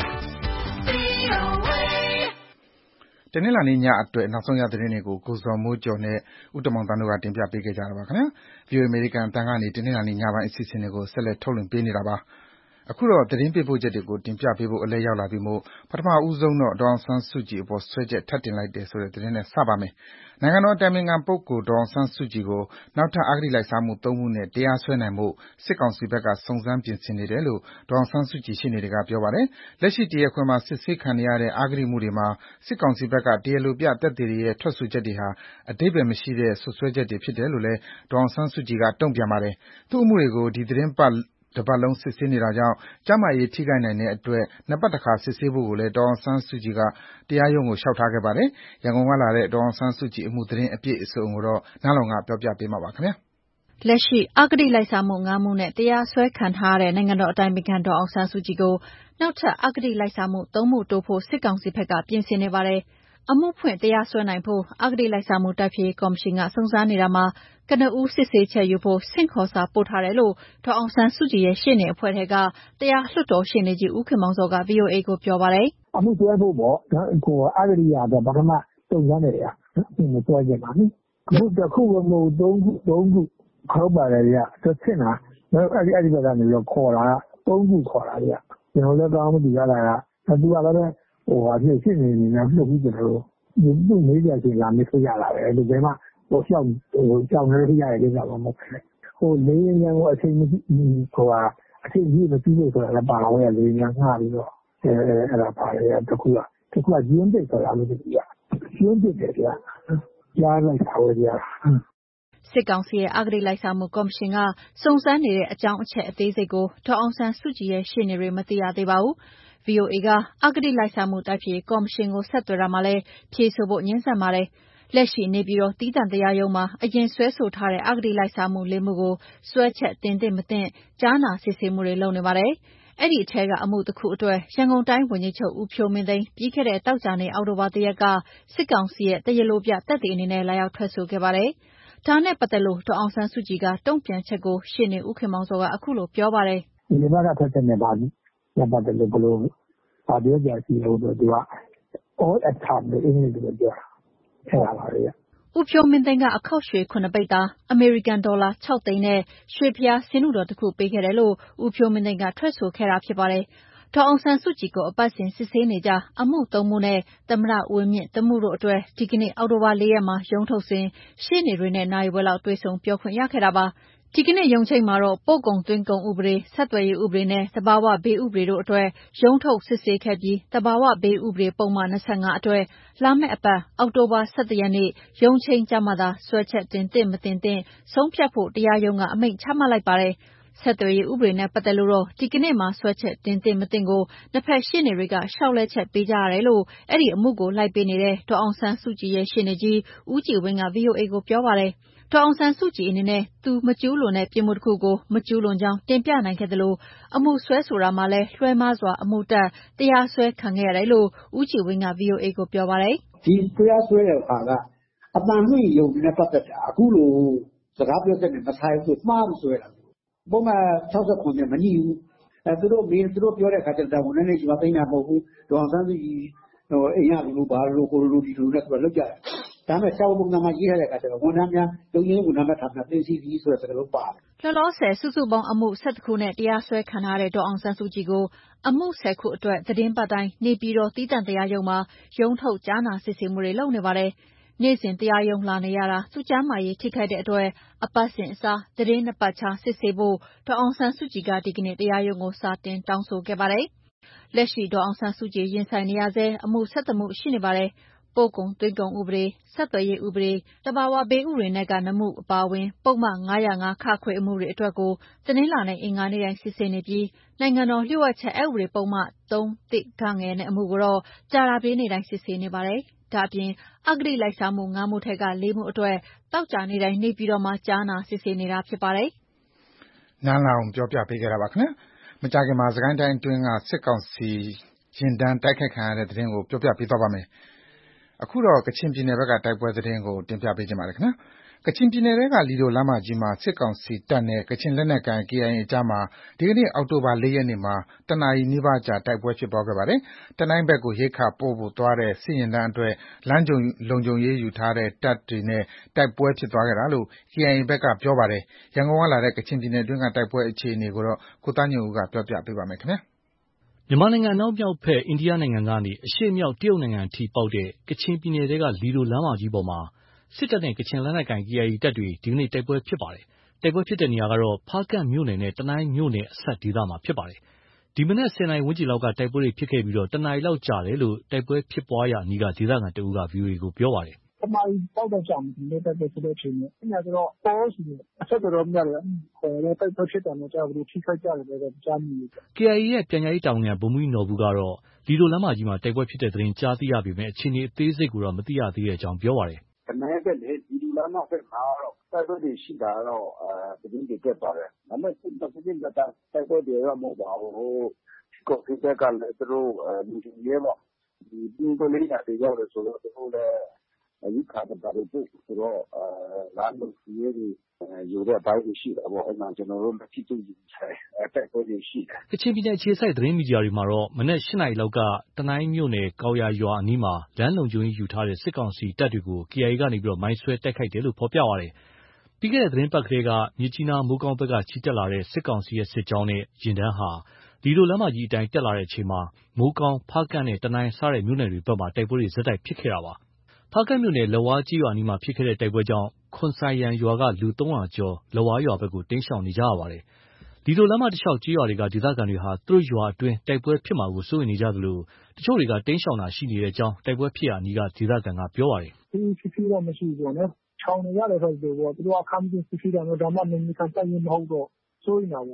တနင်္လာနေ့ညအတွက်နောက်ဆုံးရသတင်းတွေကိုကိုဇော်မိုးကျော်နဲ့ဦးတင်မောင်သန်းတို့ကတင်ပြပေးခဲ့ကြတာပါခင်ဗျာ။ VOA အမေရိကန်အသံကနေတနင်္လာနေ့ညပိုင်းအစီအစဉ်တွေကိုဆက်လက်ထုတ်လွှင့်ပေးနေတာပါ။အခုတော့သတင်းပေးပို့ချက်တွေကိုတင်ပြပေးဖို့အလဲရောက်လာပြီမို့ပထမဦးဆုံးတော့ဒေါ်အောင်ဆန်းစုကြည်အပေါ်စွဲချက်ထပ်တင်လိုက်တယ်ဆိုတဲ့သတင်းနဲ့စပါမယ်။နိုင်ငံတော်အတိုင်ပင်ခံပုဂ္ဂိုလ်ဒေါ်အောင်ဆန်းစုကြည်ကိုနောက်ထပ်အဂတိလိုက်စားမှုသုံးမှုနဲ့တရားစွဲနိုင်ဖို့စစ်ကောင်စီဘက်ကစုံစမ်းပြင်ဆင်နေတယ်လို့ဒေါ်အောင်ဆန်းစုကြည်ရှေ့နေတွေကပြောပါတယ်။လက်ရှိတရားခွင်မှာစစ်ဆေးခံနေရတဲ့အဂတိမှုတွေမှာစစ်ကောင်စီဘက်ကတရားလိုပြသက်သေတွေရဲ့ထွက်ဆိုချက်တွေဟာအဓိပ္ပါယ်မရှိတဲ့စွပ်စွဲချက်တွေဖြစ်တယ်လို့လည်းဒေါ်အောင်ဆန်းစုကြည်ကတုံ့ပြန်ပါတယ်။သူ့အမှုတွေကိုဒီသီတင်းပတ်တပတ်လုံးစစ်ဆေးနေတာကြောင့်ကျန်းမာရေးထိခိုက်နိုင်တဲ့အတွက်နှစ်ပတ်တခါစစ်ဆေးဖို့ကိုလည်းဒေါ်အောင်ဆန်းစုကြည်ကတရားရုံးကိုလျှောက်ထားခဲ့ပါတယ်။ရန်ကုန်ကလာတဲ့ဒေါ်အောင်ဆန်းစုကြည်အမှုသတင်းအပြည့်အစုံကိုတော့နန်းလောင်ဝ်ကပြောပြပေးမှာပါခင်ဗျာ။လက်ရှိအဂတိလိုက်စားမှု၅မှုနဲ့တရားစွဲခံထားရတဲ့နိုင်ငံတော်အတိုင်ပင်ခံဒေါ်အောင်ဆန်းစုကြည်ကိုနောက်ထပ်အဂတိလိုက်စားမှုသုံးမှုတိုးဖို့စစ်ကောင်စီဘက်ကပြင်ဆင်နေပါတယ်။အမှုဖွင့်တရားစွဲနိုင်ဖို့အဂတိလိုက်စားမှုတိုက်ဖျက်ရေးကော်မရှင်ကစုံစမ်းနေတာမှာကနဦးစစ်ဆေးချက်ယူဖို့ဆင့်ခေါ်စာပို့ထားတယ်လို့ဒေါ်အောင်ဆန်းစုကြည်ရဲ့ရှေ့နေအဖွဲ့ထဲကတရားလွှတ်တော်ရှေ့နေကြီးဦးခင်မောင်ဇော်က ဗွီအိုအေကိုပြောပါတယ်။“အမှုစွဲဖို့ပေါ့။ကိုအဂတိကတော့ပထမစုံစမ်းတယ်ဗျ။အမှုမစွဲခင်မှာလေ။အမှုတခုမဟုတ်ဘူးသုံးခုသုံးခုဟုတ်ပါတယ်ဗျ။တဆင့်တာအဲဒီဘက်ကနေပြီးတော့ခေါ်တာကသုံးခုခေါ်တာဗျ။ကျနော်လည်းကောင်းမသိဘူးအဲဒါကသူကလည်းရှေ့နေအနေနဲ့မလွှတ်ဘူးကျနော်တို့။သူ့မေးစရာရှိရင်လာမေးလို့ရတာပဲ။ဘယ်မှလျှောက်လဲရတဲ့ကိစ္စမှမဟုတ်ဘဲနဲ့။လေယာဉ်ပျံကိုအချိန်ပြည့်မစီးဖို့ဆိုတာလည်းပါတာပေါ့ဗျ။လေယာဉ်ပျံငှားပြီးတော့အဲဒါပါတယ်ဗျ။တခုကတခုကကြွင်းပစ်ဆိုတာမရှိဘူးဗျ။ကြွင်းပစ်တယ်ဗျ။ကြားလိုက်တာပဲဗျ။ ”စစ်ကောင်စီရဲ့အဂတိလိုက်စားမှုကော်မရှင်ကစုံစမ်းနေတဲ့အကြောင်းအချက်အသေးစိတ်ကိုဒေါ်အောင်ဆန်းစုကြည်ရဲ့ရှေ့နေတွေမသိရသေးပါဘူး။ ဗွီအိုအေကအဂတိလိုက်စားမှုတိုက်ဖျက်ရေးကော်မရှင်ကိုဆက်သွယ်တာမှာလည်းဖြေဆိုဖို့ငြင်းဆန်ပါတယ်။လက်ရှိနေပြည်တော်တည်တံ့တရားရုံးမှာအရင်စွဲဆိုထားတဲ့အဂတိလိုက်စားမှုလေးမှုကိုစွဲချက်တင်သင့်မသင့်ကြားနာစစ်ဆေးမှုတွေလုပ်နေပါတယ်။အဲ့ဒီအထက်ကအမှုတစ်ခုအတွက်ရန်ကုန်တိုင်းဝန်ကြီးချုပ်ဦးဖြိုးမင်းသိန်းပြီးခဲ့တဲ့တောက်ကြနေ့အောက်တိုဘာတရက်ကစစ်ကောင်စီရဲ့တရားလိုပြတပ်တွေအနေနဲ့လာရောက်ထွက်ဆိုခဲ့ပါတယ်။ဒါနဲ့ပတ်သက်လို့ဒေါ်အောင်ဆန်းစုကြည်ကတုံ့ပြန်ချက်ကိုရှေ့နေဦးခင်မောင်စောကအခုလိုပြောပါတယ်။ဒီဘက်ကထွက်ချက်နဲ့ပါပြီ။ညပတ်တယ်လို့ဘလို့ဗာပြောကြစီလို့ဆိုသူက all at time လို့အင်္ဂလိပ်လိုပြောတာ။အဲ့ဒါပါလေ။ဦးဖြိုးမင်းသိန်းကအခောက်ရွှေခုနှစ်ပိတ်သားအမေရိကန်ဒေါ်လာ၆သိန်းနဲ့ရွှေဖျားစင်းနုတော်တစ်ခုပေးခဲ့တယ်လို့ဦးဖြိုးမင်းသိန်းကထွက်ဆိုခဲ့တာဖြစ်ပါတယ်။ဒေါ်အောင်ဆန်းစုကြည်ကိုအပတ်စဉ်စစ်ဆေးနေကြအမှုသုံးမှုနဲ့သမ္မတဦးဝင်းမြင့်တမှုတို့အတွက်ဒီကနေ့အောက်တိုဘာလေးရက်မှာရုံးထုတ်စဉ်ရှေ့နေတွေနဲ့နိုင်ဝဲလောက်တွေ့ဆုံပြောခွင့်ရခဲ့တာပါ။ဒီကနေ့ရုံးချိန်မှာတော့ပို့ကုန်သွင်းကုန်ဥပဒေဆက်သွယ်ရေးဥပဒေနဲ့တဘာဝဘေးဥပဒေတို့အတွက်ရုံးထုတ်စစ်ဆေးခဲ့ပြီးတဘာဝဘေးဥပဒေပုံမှန်၂၅အတွက်လာမယ့်အပတ်အောက်တိုဘာ၁၁ရက်နေ့ရုံးချိန်ကြမှာသာဆွဲချက်တင်သင့်မတင်သင့်ဆုံးဖြတ်ဖို့တရားရုံးကအမိန့်ချမှတ်လိုက်ပါတယ်။ဆက်သွယ်ရေးဥပဒေနဲ့ပတ်သက်လို့တော့ဒီကနေ့မှဆွဲချက်တင်သင့်မတင်ကိုနှစ်ဖက်ရှေ့နေတွေကရှောက်လဲချက်ပေးကြရတယ်လို့အဲ့ဒီအမှုကိုလိုက်ပေးနေတဲ့ဒေါ်အောင်ဆန်းစုကြည်ရဲ့ရှေ့နေကြီးဦးကြည်ဝင်းက ဗွီအိုအေကိုပြောပါတယ်။ဒေါ်အောင်ဆန်းစုကြည်အနေနဲ့သူမကျူးလွန်တဲ့ပြစ်မှုတစ်ခုကိုမကျူးလွန်ကြောင်းတင်ပြနိုင်ခဲ့တယ်လို့အမှုဆွဲဆိုတာမှာလည်းလွှဲမှားစွာအမှုတက်တရားစွဲခံခဲ့ရတယ်လို့ဦးကြည်ဝင်းက ဗွီအိုအေကိုပြောပါတယ်။ဒီတရားစွဲတဲ့အခါကအတန်မှိယုံနဲ့ပတ်သက်တာအခုလိုစကားပြောတဲ့နဲ့မဆိုင်ဘူးမှားမစွဲတာ။ပုံမှန်၆၇နဲ့မညီဘူး။အဲသူတို့မင်းသူတို့ပြောတဲ့အခါကျတော့ဝန်ထမ်းတွေဒီမှာသိနေတာမဟုတ်ဘူး။ဒေါ်အောင်ဆန်းစုကြည်ဟိုအိမ်ရလူဘာလို့ကိုလိုဒီလိုနဲ့ဆိုတော့လောက်ကြတယ်။ဒါမဲ့စာအုပ်ပုံစံမှာရေးထားတဲ့အခါကျတော့ဝန်ထမ်းများလုံရင်းဝန်ထမ်းများထားတာသိစီပြီးဆိုတဲ့စကားလုံးပါတယ်။လောလောဆယ်စုစုပေါင်းအမှု၁၁ခုနဲ့တရားစွဲခံထားတဲ့ဒေါ်အောင်ဆန်းစုကြည်ကိုအမှု၁၀ခုအတွက်သတင်းပတ်တိုင်းနေပြည်တော်တည်တံ့တရားရုံးမှာရုံးထုတ်ကြားနာစစ်ဆေးမှုတွေလုပ်နေပါတယ်။နေ့စဉ်တရားရုံးလာနေရတာသူ့ကျန်းမာရေးထိခိုက်တဲ့အတွက်အပတ်စဉ်အစားသတင်းနှစ်ပတ်ခြားစစ်ဆေးဖို့ဒေါ်အောင်ဆန်းစုကြည်ကဒီကနေ့တရားရုံးကိုစာတင်တောင်းဆိုခဲ့ပါတယ်။လက်ရှိဒေါ်အောင်ဆန်းစုကြည်ရင်ဆိုင်နေရဆဲအမှု၁၁မှုရှိနေပါတယ်။ပို့ကုန်သွင်းကုန်ဥပဒေဆက်သွယ်ရေးဥပဒေတဘာဝဘေးဥပဒေနဲ့ကနမှုအပါအဝင်ပုံမှန်၅၀၅ခခွေအမှုတွေအတွက်ကိုတနင်္လာနဲ့အင်္ဂါနေ့တိုင်းစစ်ဆေးနေပြီးနိုင်ငံတော်လျှို့ဝှက်ချက်အက်ဥပဒေပုံမှန်၃ ၁ဂငယ်နဲ့အမှုကိုတော့ကြာတာပြေးနေ့တိုင်းစစ်ဆေးနေပါတယ်။ဒါအပြင်အဂတိလိုက်စားမှု၅မှုထက်က၄မှုအတွက်တောက်ကြနေ့တိုင်းနေပြည်တော်မှာကြားနာစစ်ဆေးနေတာဖြစ်ပါတယ်။နန်းလောင်ပြောပြပေးခဲ့တာပါခင်ဗျာ။မကြခင်မှာစကိုင်းတိုင်းအတွင်းကစစ်ကောင်စီရင်တန်းတိုက်ခိုက်ခံရတဲ့တဲ့တင်ကိုပြောပြပေးသွားပါမယ်။အခုတော့ကချင်ပြည်နယ်ဘက်ကတိုက်ပွဲသတင်းကိုတင်ပြပေးချင်ပါတယ်ခင်ဗျာ။ကချင်ပြည်နယ်ကလီဒိုလမ်းမကြီးမှာစစ်ကောင်စီတပ်နဲ့ကချင်လက်နက်ကိုင် K I A အကြားမှာဒီကနေ့အောက်တိုဘာ၄ရက်နေ့မှာတနာရီနီးပါးကြာတိုက်ပွဲဖြစ်ပွားခဲ့ပါတယ်။တနိုင်းဘက်ကိုရိက္ခာပို့ဖို့သွားတဲ့စစ်ရင်တန်းအတွက်လမ်းကြုံလုံခြုံရေးယူထားတဲ့တပ်တွေနဲ့တိုက်ပွဲဖြစ်သွားခဲ့တာလို့ K I A ဘက်ကပြောပါတယ်။ရန်ကုန်ကလာတဲ့ကချင်ပြည်နယ်အတွင်းကတိုက်ပွဲအခြေအနေကိုကိုသားညွန့်ဦးကပြောပြပေးပါမယ်ခင်ဗျာ။မြန်မာနိုင်ငံအနောက်မြောက်ဘက်အိန္ဒိယနိုင်ငံကနေအရှေ့မြောက်တရုတ်နိုင်ငံအထိပေါက်တဲ့ကချင်ပြည်နယ်ကလီဒိုလမ်းမကြီးပေါ်မှာစစ်တပ်နဲ့ကချင်လက်နက်ကိုင် K I A တပ်တွေဒီကနေ့တိုက်ပွဲဖြစ်ပါတယ်။တိုက်ပွဲဖြစ်တဲ့နေရာကတော့ဖားကန့်မြို့နယ်နဲ့တနိုင်းမြို့နယ်အစပ်ဒေသမှာဖြစ်ပါတယ်။ဒီမနက်၁၀နာရီဝန်းကျင်လောက်ကတိုက်ပွဲတွေဖြစ်ခဲ့ပြီးတနာရီလောက်ကြာတယ်လို့တိုက်ပွဲဖြစ်ပွားရာအနီးကဒေသခံတဦးက ဗွီအိုအေကိုပြောပါတယ်။တနာရီပေါက်တော့ကြာမယ်ဒီနေ့တိုက်ပွဲဖြစ်တဲ့အချိန်နဲ့အဲ့ဒါဆိုတော့ပေါ်ရှိတယ်အဆက်တော်များတယ်ခေါ်တယ်တိုက်ပွဲဖြစ်တယ်တော့ကြာဘူးထိခိုက်ကြတယ်ပဲကြားမိတယ်။ K I A ရဲ့ပြန်ကြားရေးတာဝန်ခံဗိုလ်မှူးကြီးနော်ဘူးကတော့လီဒိုလမ်းမကြီးမှာတိုက်ပွဲဖြစ်တဲ့သတင်းကြားသိရပေမဲ့အခြေအနေအသေးစိတ်ကိုတော့မသိရသေးတဲ့အကြောင်းပြောပါတယ်။တနိုင်းဘက်လေဒီလိုလမ်းမဘက်မှာတော့တိုက်ပွဲတွေရှိတာတော့အဲသတင်းတွေတက်ပါတယ်။ဒါပေမဲ့စစ်တပ်စစ်တပ်တိုက်ပွဲတွေတော့မဟုတ်ပါဘူး။ကိုစစ်တပ်ကလည်းသူတို့လူကြီးရဲပေါ့ဒီပြည်သူလေးတွေရောက်တယ်ဆိုတော့သူတို့လည်းရိခါတပါးတို့ဆိုတော့အဲလမ်းလို့ရဲတွေယူတဲ့ဘိုင်းတွေရှိတာပေါ့အဲ့မှာကျွန်တော်တို့လက်ရှိတူယူဆိုင်အဲ့တိုက်ပွဲတွေရှိတယ်ကချင်ပြည်နယ်အခြေစိုက်သတင်းမီဒီယာတွေမှာတော့မနက်၈နာရီလောက်ကတနိုင်းမြို့နယ်ကောက်ရရွာအနီးမှာလမ်းလုံခြုံရေးယူထားတဲ့စစ်ကောင်စီတပ်တွေကို K I A ကနေပြီးတော့မိုင်းဆွဲတိုက်ခိုက်တယ်လို့ဖော်ပြပါတယ်ပြီးခဲ့တဲ့သတင်းပတ်ကလေးကမြစ်ကြီးနားမိုးကောင်းဘက်ကချီတက်လာတဲ့စစ်ကောင်စီရဲ့စစ်ကြောင်းနဲ့ရင်တန်းဟာဒီလိုလမ်းမကြီးအတိုင်းတက်လာတဲ့အချိန်မှာမိုးကောင်းဖားကန့်နဲ့တနိုင်းစတဲ့မြို့နယ်တွေဘက်မှာတိုက်ပွဲတွေဇက်တိုက်ဖြစ်ခဲ့တာပါဖားကန့်မြို့နယ်လက်ဝါးကြီးရွာနီးမှာဖြစ်ခဲ့တဲ့တိုက်ပွဲကြောင့်ခွန်ဆိုင်ရန်ရွာကလူသုံးရာကျော်လက်ဝါးရွာဘက်ကိုတိမ်းရှောင်နေကြရပါတယ်ဒီလိုလမ်းမတစ်လျှောက်ကြီးရွာတွေကဒေသခံတွေဟာသူတို့ရွာအတွင်းတိုက်ပွဲဖြစ်မှာကိုစိုးရိမ်နေကြသလိုတချို့တွေကတိမ်းရှောင်တာရှိနေတဲ့အကြောင်းတိုက်ပွဲဖြစ်ရာအနီးကဒေသခံကပြောပါတယ်။ဒီဖြစ်ဖြစ်တော့မရှိဘူးပေါ့နော်။ချောင်းနေရတယ်ဆိုတော့သူတို့အခမ်းကျင်းဖြစ်ဖြစ်တယ်တော့ဒါမှမင်းခံဆိုင်ရင်မဟုတ်တော့စိုးရိမ်တာပေါ့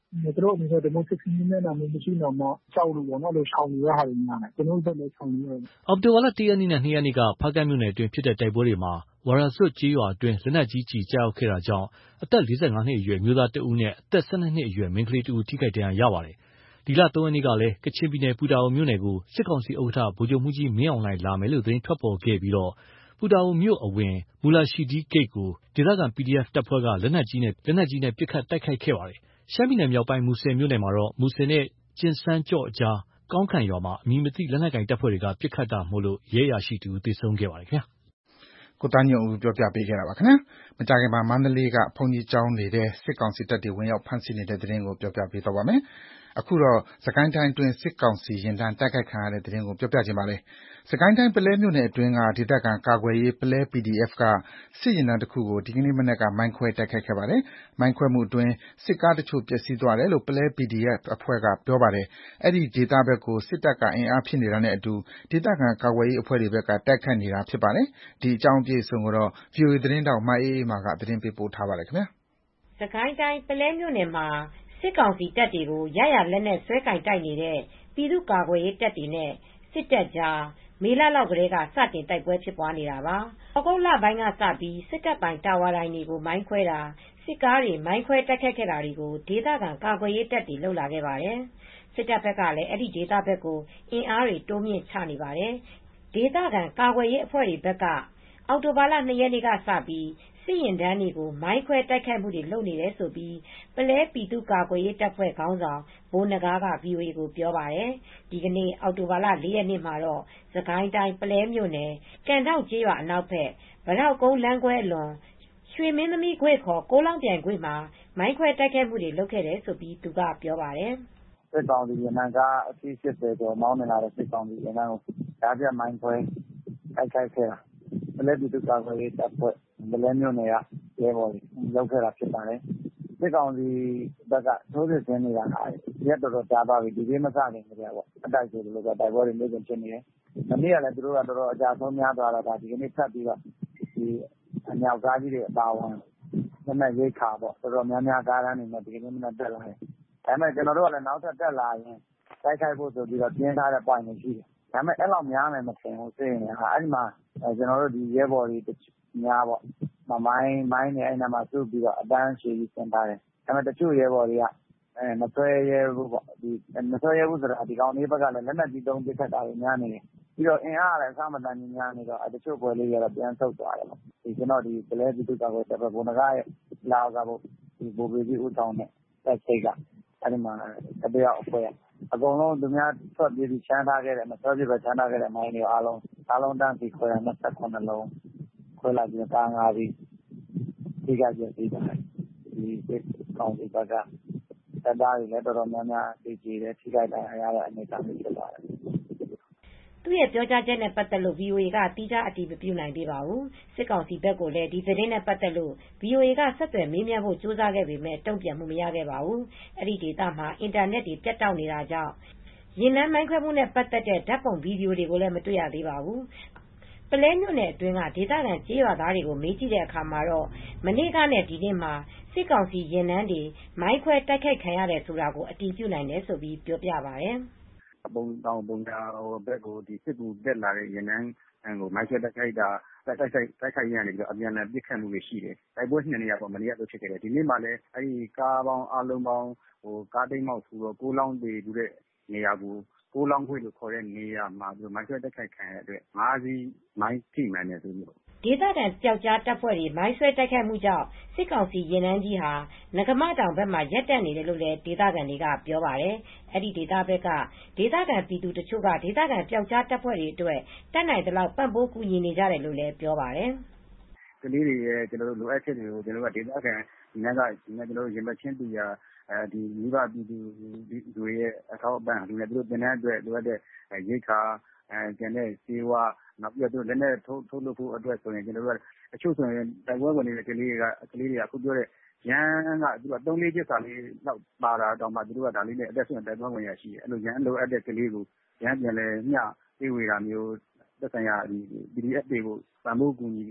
သူတို့အနေနဲ့ဒီမိုကရေစီနည်းနဲ့မရှိတော့မှကြောက်လို့ပေါ့နော်လို့ရှောင်နေတဲ့ဟာတွေများတယ်ကျွန်တော်တို့လည်းရှောင်နေရတယ်အောက်တိုဘာလတရက်နေ့နဲ့နှစ်ရက်နေ့ကဖားကန့်မြို့နယ်အတွင်းဖြစ်တဲ့တိုက်ပွဲတွေမှာဝါရာဇွတ်ကျေးရွာအတွင်းလက်နက်ကြီးကျည်ကျရောက်ခဲ့တာကြောင့်အသက်၄၅နှစ်အရွယ်မျိုးသားတဦးနဲ့အသက်၁၂နှစ်အရွယ်မိန်းကလေးတဦးထိခိုက်ဒဏ်ရာရပါတယ်ဒီလ၃ရက်နေ့ကလည်းကချင်ပြည်နယ်ပူတာအိုမြို့နယ်ကိုစစ်ကောင်စီဥက္ကဋ္ဌဗိုလ်ချုပ်မှုကြီးမင်းအောင်လှိုင်လာမယ်လို့သတင်းထွက်ပေါ်ခဲ့ပြီးတော့ပူတာအိုမြို့အဝင်မူလာရှိဒီဂိတ်ကိုဒေသခံ ပီဒီအက်ဖ် တပ်ဖွဲ့ကလက်နက်ကြီးနဲ့လက်နက်ကြီးနဲ့ပစ်ခတ်တိုက်ခိုက်ခဲ့ပါတယ်ရှမ်းပြည်နယ်မြောက်ပိုင်းမူဆယ်မြို့နယ်မှာတော့မူဆယ်နဲ့ကျင်စန်းကျော့အကြားကောင်းခံရွာမှာအမည်မသိလက်နက်ကိုင်တပ်ဖွဲ့တွေကပစ်ခတ်တာမို့လို့ရဲအရာရှိတူသေဆုံးခဲ့ပါတယ်ခင်ဗျာကိုသားညွန့်ဦးပြောပြပေးခဲ့တာပါခင်ဗျာမကြခင်မှာမန္တလေးကဘုန်းကြီးကျောင်းနေတဲ့စစ်ကောင်စီတပ်တွေဝင်ရောက်ဖမ်းဆီးနေတဲ့တဲ့တင်ကိုပြောပြပေးတော့ပါမယ်အခုတော့စကိုင်းတိုင်းတွင်စစ်ကောင်စီရင်တန်းတိုက်ခိုက်ခံရတဲ့တဲ့တင်ကိုပြောပြချင်ပါတယ်စကိုင်းတိုင်းပလဲမြို့နယ်အတွင်းကဒေသခံကာကွယ်ရေးပလဲ ပီဒီအက်ဖ် ကစစ်ရင်တန်းတစ်ခုကိုဒီကနေ့မနက်ကမိုင်းခွဲတိုက်ခိုက်ခဲ့ပါတယ်မိုင်းခွဲမှုအတွင်းစစ်ကားတချို့ပျက်စီးသွားတယ်လို့ပလဲ ပီဒီအက်ဖ် အဖွဲ့ကပြောပါတယ်အဲ့ဒီဒေသဘက်ကိုစစ်တပ်ကအင်အားဖြည့်နေတာနဲ့အတူဒေသခံကာကွယ်ရေးအဖွဲ့တွေဘက်ကတိုက်ခိုက်နေတာဖြစ်ပါတယ်ဒီအကြောင်းအပြည့်အစုံကိုတော့ ဗွီအိုအေသတင်းတောက်မအေးအေးမာကသတင်းပေးပို့ထားပါတယ်ခင်ဗျာစကိုင်းတိုင်းပလဲမြို့နယ်မှာစစ်ကောင်စီတပ်တွေကိုရရလက်နဲ့ဆွဲကင်တိုက်နေတဲ့ပြည်သူ့ကာကွယ်ရေးတပ်တွေနဲ့စစ်တပ်ကြားမေလလောက်ကလေးကစတင်တိုက်ပွဲဖြစ်ပွားနေတာပါ။ဩဂုတ်လပိုင်းကစပြီးစစ်တပ်ပိုင်တာဝါတိုင်းတွေကိုမိုင်းခွဲတာစစ်ကားတွေမိုင်းခွဲတိုက်ခတ်ခဲ့တာတွေကိုဒေသခံကာကွယ်ရေးတပ်တွေလှုပ်လာခဲ့ပါတယ်။စစ်တပ်ဘက်ကလည်းအဲ့ဒီဒေသဘက်ကိုအင်အားတွေတိုးမြင့်ချနေပါတယ်။ဒေသခံကာကွယ်ရေးအဖွဲ့တွေဘက်ကအောက်တိုဘာလ၂ရက်နေ့ကစပြီးစစ်ရင်တန်းတွေကိုမိုင်းခွဲတိုက်ခိုက်မှုတွေလုပ်နေတယ်ဆိုပြီးပလဲပြည်သူ့ကာကွယ်ရေးတပ်ဖွဲ့ခေါင်းဆောင်ဗိုလ်နဂါးက ဗွီအိုအေကိုပြောပါတယ်။ဒီကနေ့အောက်တိုဘာလ၄ရက်နေ့မှာတော့စကိုင်းတိုင်းပလဲမြို့နယ်ကန်တောက်ကျေးရွာအနောက်ဘက်ဗရောက်ကုန်းလမ်းခွဲအလွန်ရွှေမင်းသမီးကွေ့ခေါ်ကိုလောင်ပြိုင်ကွေ့မှာမိုင်းခွဲတိုက်ခိုက်မှုတွေလုပ်ခဲ့တယ်လို့သူကပြောပါတယ်။စစ်ကောင်စီရင်တန်းကားအစီး၈၀ကျော်မောင်းနေလာတဲ့စစ်ကောင်စီရင်တန်းကိုဓာတ်ပြမိုင်းခွဲတိုက်ခိုက်ခဲ့တာပလဲပြည်သူ့ကာကွယ်ရေးတပ်ဖွဲ့ပလဲမြို့နယ်ကရဲဘော်တွေလုပ်ခဲ့တာဖြစ်ပါတယ်။စစ်ကောင်စီဘက်ကထိုးစစ်ဆင်နေတာကရက်တော်တော်ကြာသွားပြီဒီနေ့မစခင်ကတည်းကပေါ့အတိုက်ဆိုလို့တိုက်ပွဲတွေနေနေဖြစ်နေတယ်။မနေ့ကလည်းသူတို့ကတော်တော်အကြဆုံးများသွားတော့ဒါဒီကနေ့ထပ်ပြီးတော့ဒီအမြောက်ကားကြီးတွေအပါဝင်လက်နက်ရိတ်ခါပေါ့တော်တော်များများကားတန်းနေနဲ့ဒီကနေ့မနက်တက်လာတယ်။ဒါပေမဲ့ကျွန်တော်တို့ကလည်းနောက်ထပ်တက်လာရင်တိုက်ခိုက်ဖို့ဆိုပြီးတော့ပြင်းထားတဲ့ point တွေရှိတယ်။ဒါပေမဲ့အဲ့လောက်များမယ်မထင်ဘူးစိတ်ရင်ဟာအဲ့ဒီမှာကျွန်တော်တို့ဒီရဲဘော်တွေများပေါ့မိုင်းမိုင်းနေအဲ့နာမှာစုပြီးတော့အတန်းရှည်ကြီးဆင်ထားတယ်။ဒါပေမဲ့တချို့ရဲဘော်တွေကအဲမဆွဲရဲဘူးပေါ့ဒီမဆွဲရဲဘူးဆိုတာဒီကောင်လေးဘက်ကလည်းလက်နက်ကြီးတုံးပစ်ခတ်တာတွေများနေတယ်။ပြီးတော့အင်အားလည်းအဆမတန်ကြီးများနေတော့တချို့ပွဲလေးတွေကတော့ပြန်ဆုတ်သွားတယ်ပေါ့။ဒီကျွန်တော်ဒီပလဲပြည်သူ့ကာကွယ်တပ်ဖွဲ့ဘုံနဂါရဲ့လာကဘုဒီဘိုးဘေးကြီးဦးဆောင်တဲ့တပ်စိတ်ကအဲ့ဒီမှာတပည့်အဖွဲ့အကုန်လုံးသူများထွက်ပြေးပြီးချမ်းထားခဲ့တယ်မဆွဲပြပဲချမ်းထားခဲ့တဲ့မိုင်းတွေအားလုံးအားလုံးတန်းစီခွဲရ၂၇လုံးခွဲလိုက်ပြီးကားငါးပြီးဒီကကြည့်ပြီးပါတယ်ဒီစစ်ကောင်စီဘက်ကတပ်သားတွေလည်းတော်တော်များများသိကြတယ်ထိခိုက်တာရတဲ့အနေအထားမျိုးဖြစ်သွားတယ်သူရဲ့ပြောကြားချက်နဲ့ပတ်သက်လို့ ဗွီအိုအေကတီးခြားအတည်မပြုနိုင်သေးပါဘူးစစ်ကောင်စီဘက်ကိုလည်းဒီသတင်းနဲ့ပတ်သက်လို့ ဗွီအိုအေကဆက်သွယ်မေးမြန်းဖို့ကြိုးစားခဲ့ပေမဲ့တုံ့ပြန်မှုမရခဲ့ပါဘူးအဲ့ဒီဒေသမှာအင်တာနက်တွေပြတ်တောက်နေတာကြောင့်ရင်နှန်းမိုင်းခွဲမှုနဲ့ပတ်သက်တဲ့ဓာတ်ပုံဗီဒီယိုတွေကိုလည်းမတွေ့ရသေးပါဘူးပလဲမြို့နယ်အတွင်းကဒေသခံကျေးရွာသားတွေကိုမေးကြည့်တဲ့အခါမှာတော့မနေ့ကနဲ့ဒီနေ့မှာစစ်ကောင်စီရင်နှန်းတွေမိုင်းခွဲတိုက်ခိုက်ခံရတယ်ဆိုတာကိုအတည်ပြုနိုင်တယ်လို့ပြောပြပါတယ်။ပုံတောင်ပုံညာဘက်ကိုဒီစစ်ကူတက်လာတဲ့ရင်နှန်းကိုမိုင်းခွဲတိုက်ခိုက်တာတိုက်ခိုက်တိုက်ခိုက်ရနေပြီးတော့အပြန်အလှန်ပစ်ခတ်မှုတွေရှိတယ်။တိုက်ပွဲနှစ်နေရာပေါ့မနေ့ကဆိုဖြစ်ခဲ့တယ်။ဒီနေ့မှလည်းအဲဒီကားပေါင်းအလုံးပေါင်းဟိုကားတိတ်မောက်ဆိုတော့ကိုလောင်းတွေတူတဲ့နေရာကိုကိုလောင်းခွေလို့ခေါ်တဲ့နေရာမှာပြီးမိုင်းခွဲတိုက်ခိုက်ခံရတဲ့အတွက်ငါးစီးမိုင်းထိမှန်တယ်ဆိုပြီးဒေသခံပျောက်ကြားတပ်ဖွဲ့တွေမိုင်းဆွဲတိုက်ခိုက်မှုကြောင့်စစ်ကောင်စီရင်နှန်းကြီးဟာနဂမတောင်ဘက်မှာရက်တက်နေတယ်လို့လည်းဒေသခံတွေကပြောပါတယ်။အဲဒီဒေသဘက်ကဒေသခံပြည်သူတချို့ကဒေသခံပျောက်ကြားတပ်ဖွဲ့တွေအတွက်တက်နိုင်သလောက်ပံ့ပိုးကူညီနေကြတယ်လို့လည်းပြောပါတယ်။ကလေးတွေရဲ့ကျွန်တော်တို့လိုအပ်ချက်တွေကိုကျွန်တော်တို့ကဒေသခံဒီနေ့ကကျွန်တော်တို့ရင်မချင်းတူရဒီမိဘပြည်သူတွေရဲ့အထောက်အပံ့လူတွေသူတို့တင်တဲ့အတွက်လိုအပ်တဲ့ရိတ်ခါအဲကျန်တဲ့စေဝါနောက်ပြီးတော့လည်းနဲ့ထိုးထိုးလို့ဖို့အတွက်ဆိုရင်ကျွန်တော်တို့ကအချို့ဆိုရင်တိုက်ပွဲဝင်နေတဲ့ကလေးတွေကကလေးတွေကအခုပြောတဲ့ရန်ကသူကသုံးလေးချက်စာလေးတော့ပါတာတော့မှသူတို့ကဒါလေးနဲ့အသက်ဆုံးတိုက်ပွဲဝင်ရရှိတယ်အဲ့လိုရန်လိုအပ်တဲ့ကလေးကိုရန်ပြန်လဲမျှပြေးဝေတာမျိုးသက်ဆိုင်ရာဒီ ပီ ဒီ အက်ဖ် တွေကိုပံ့ပိုးကူညီ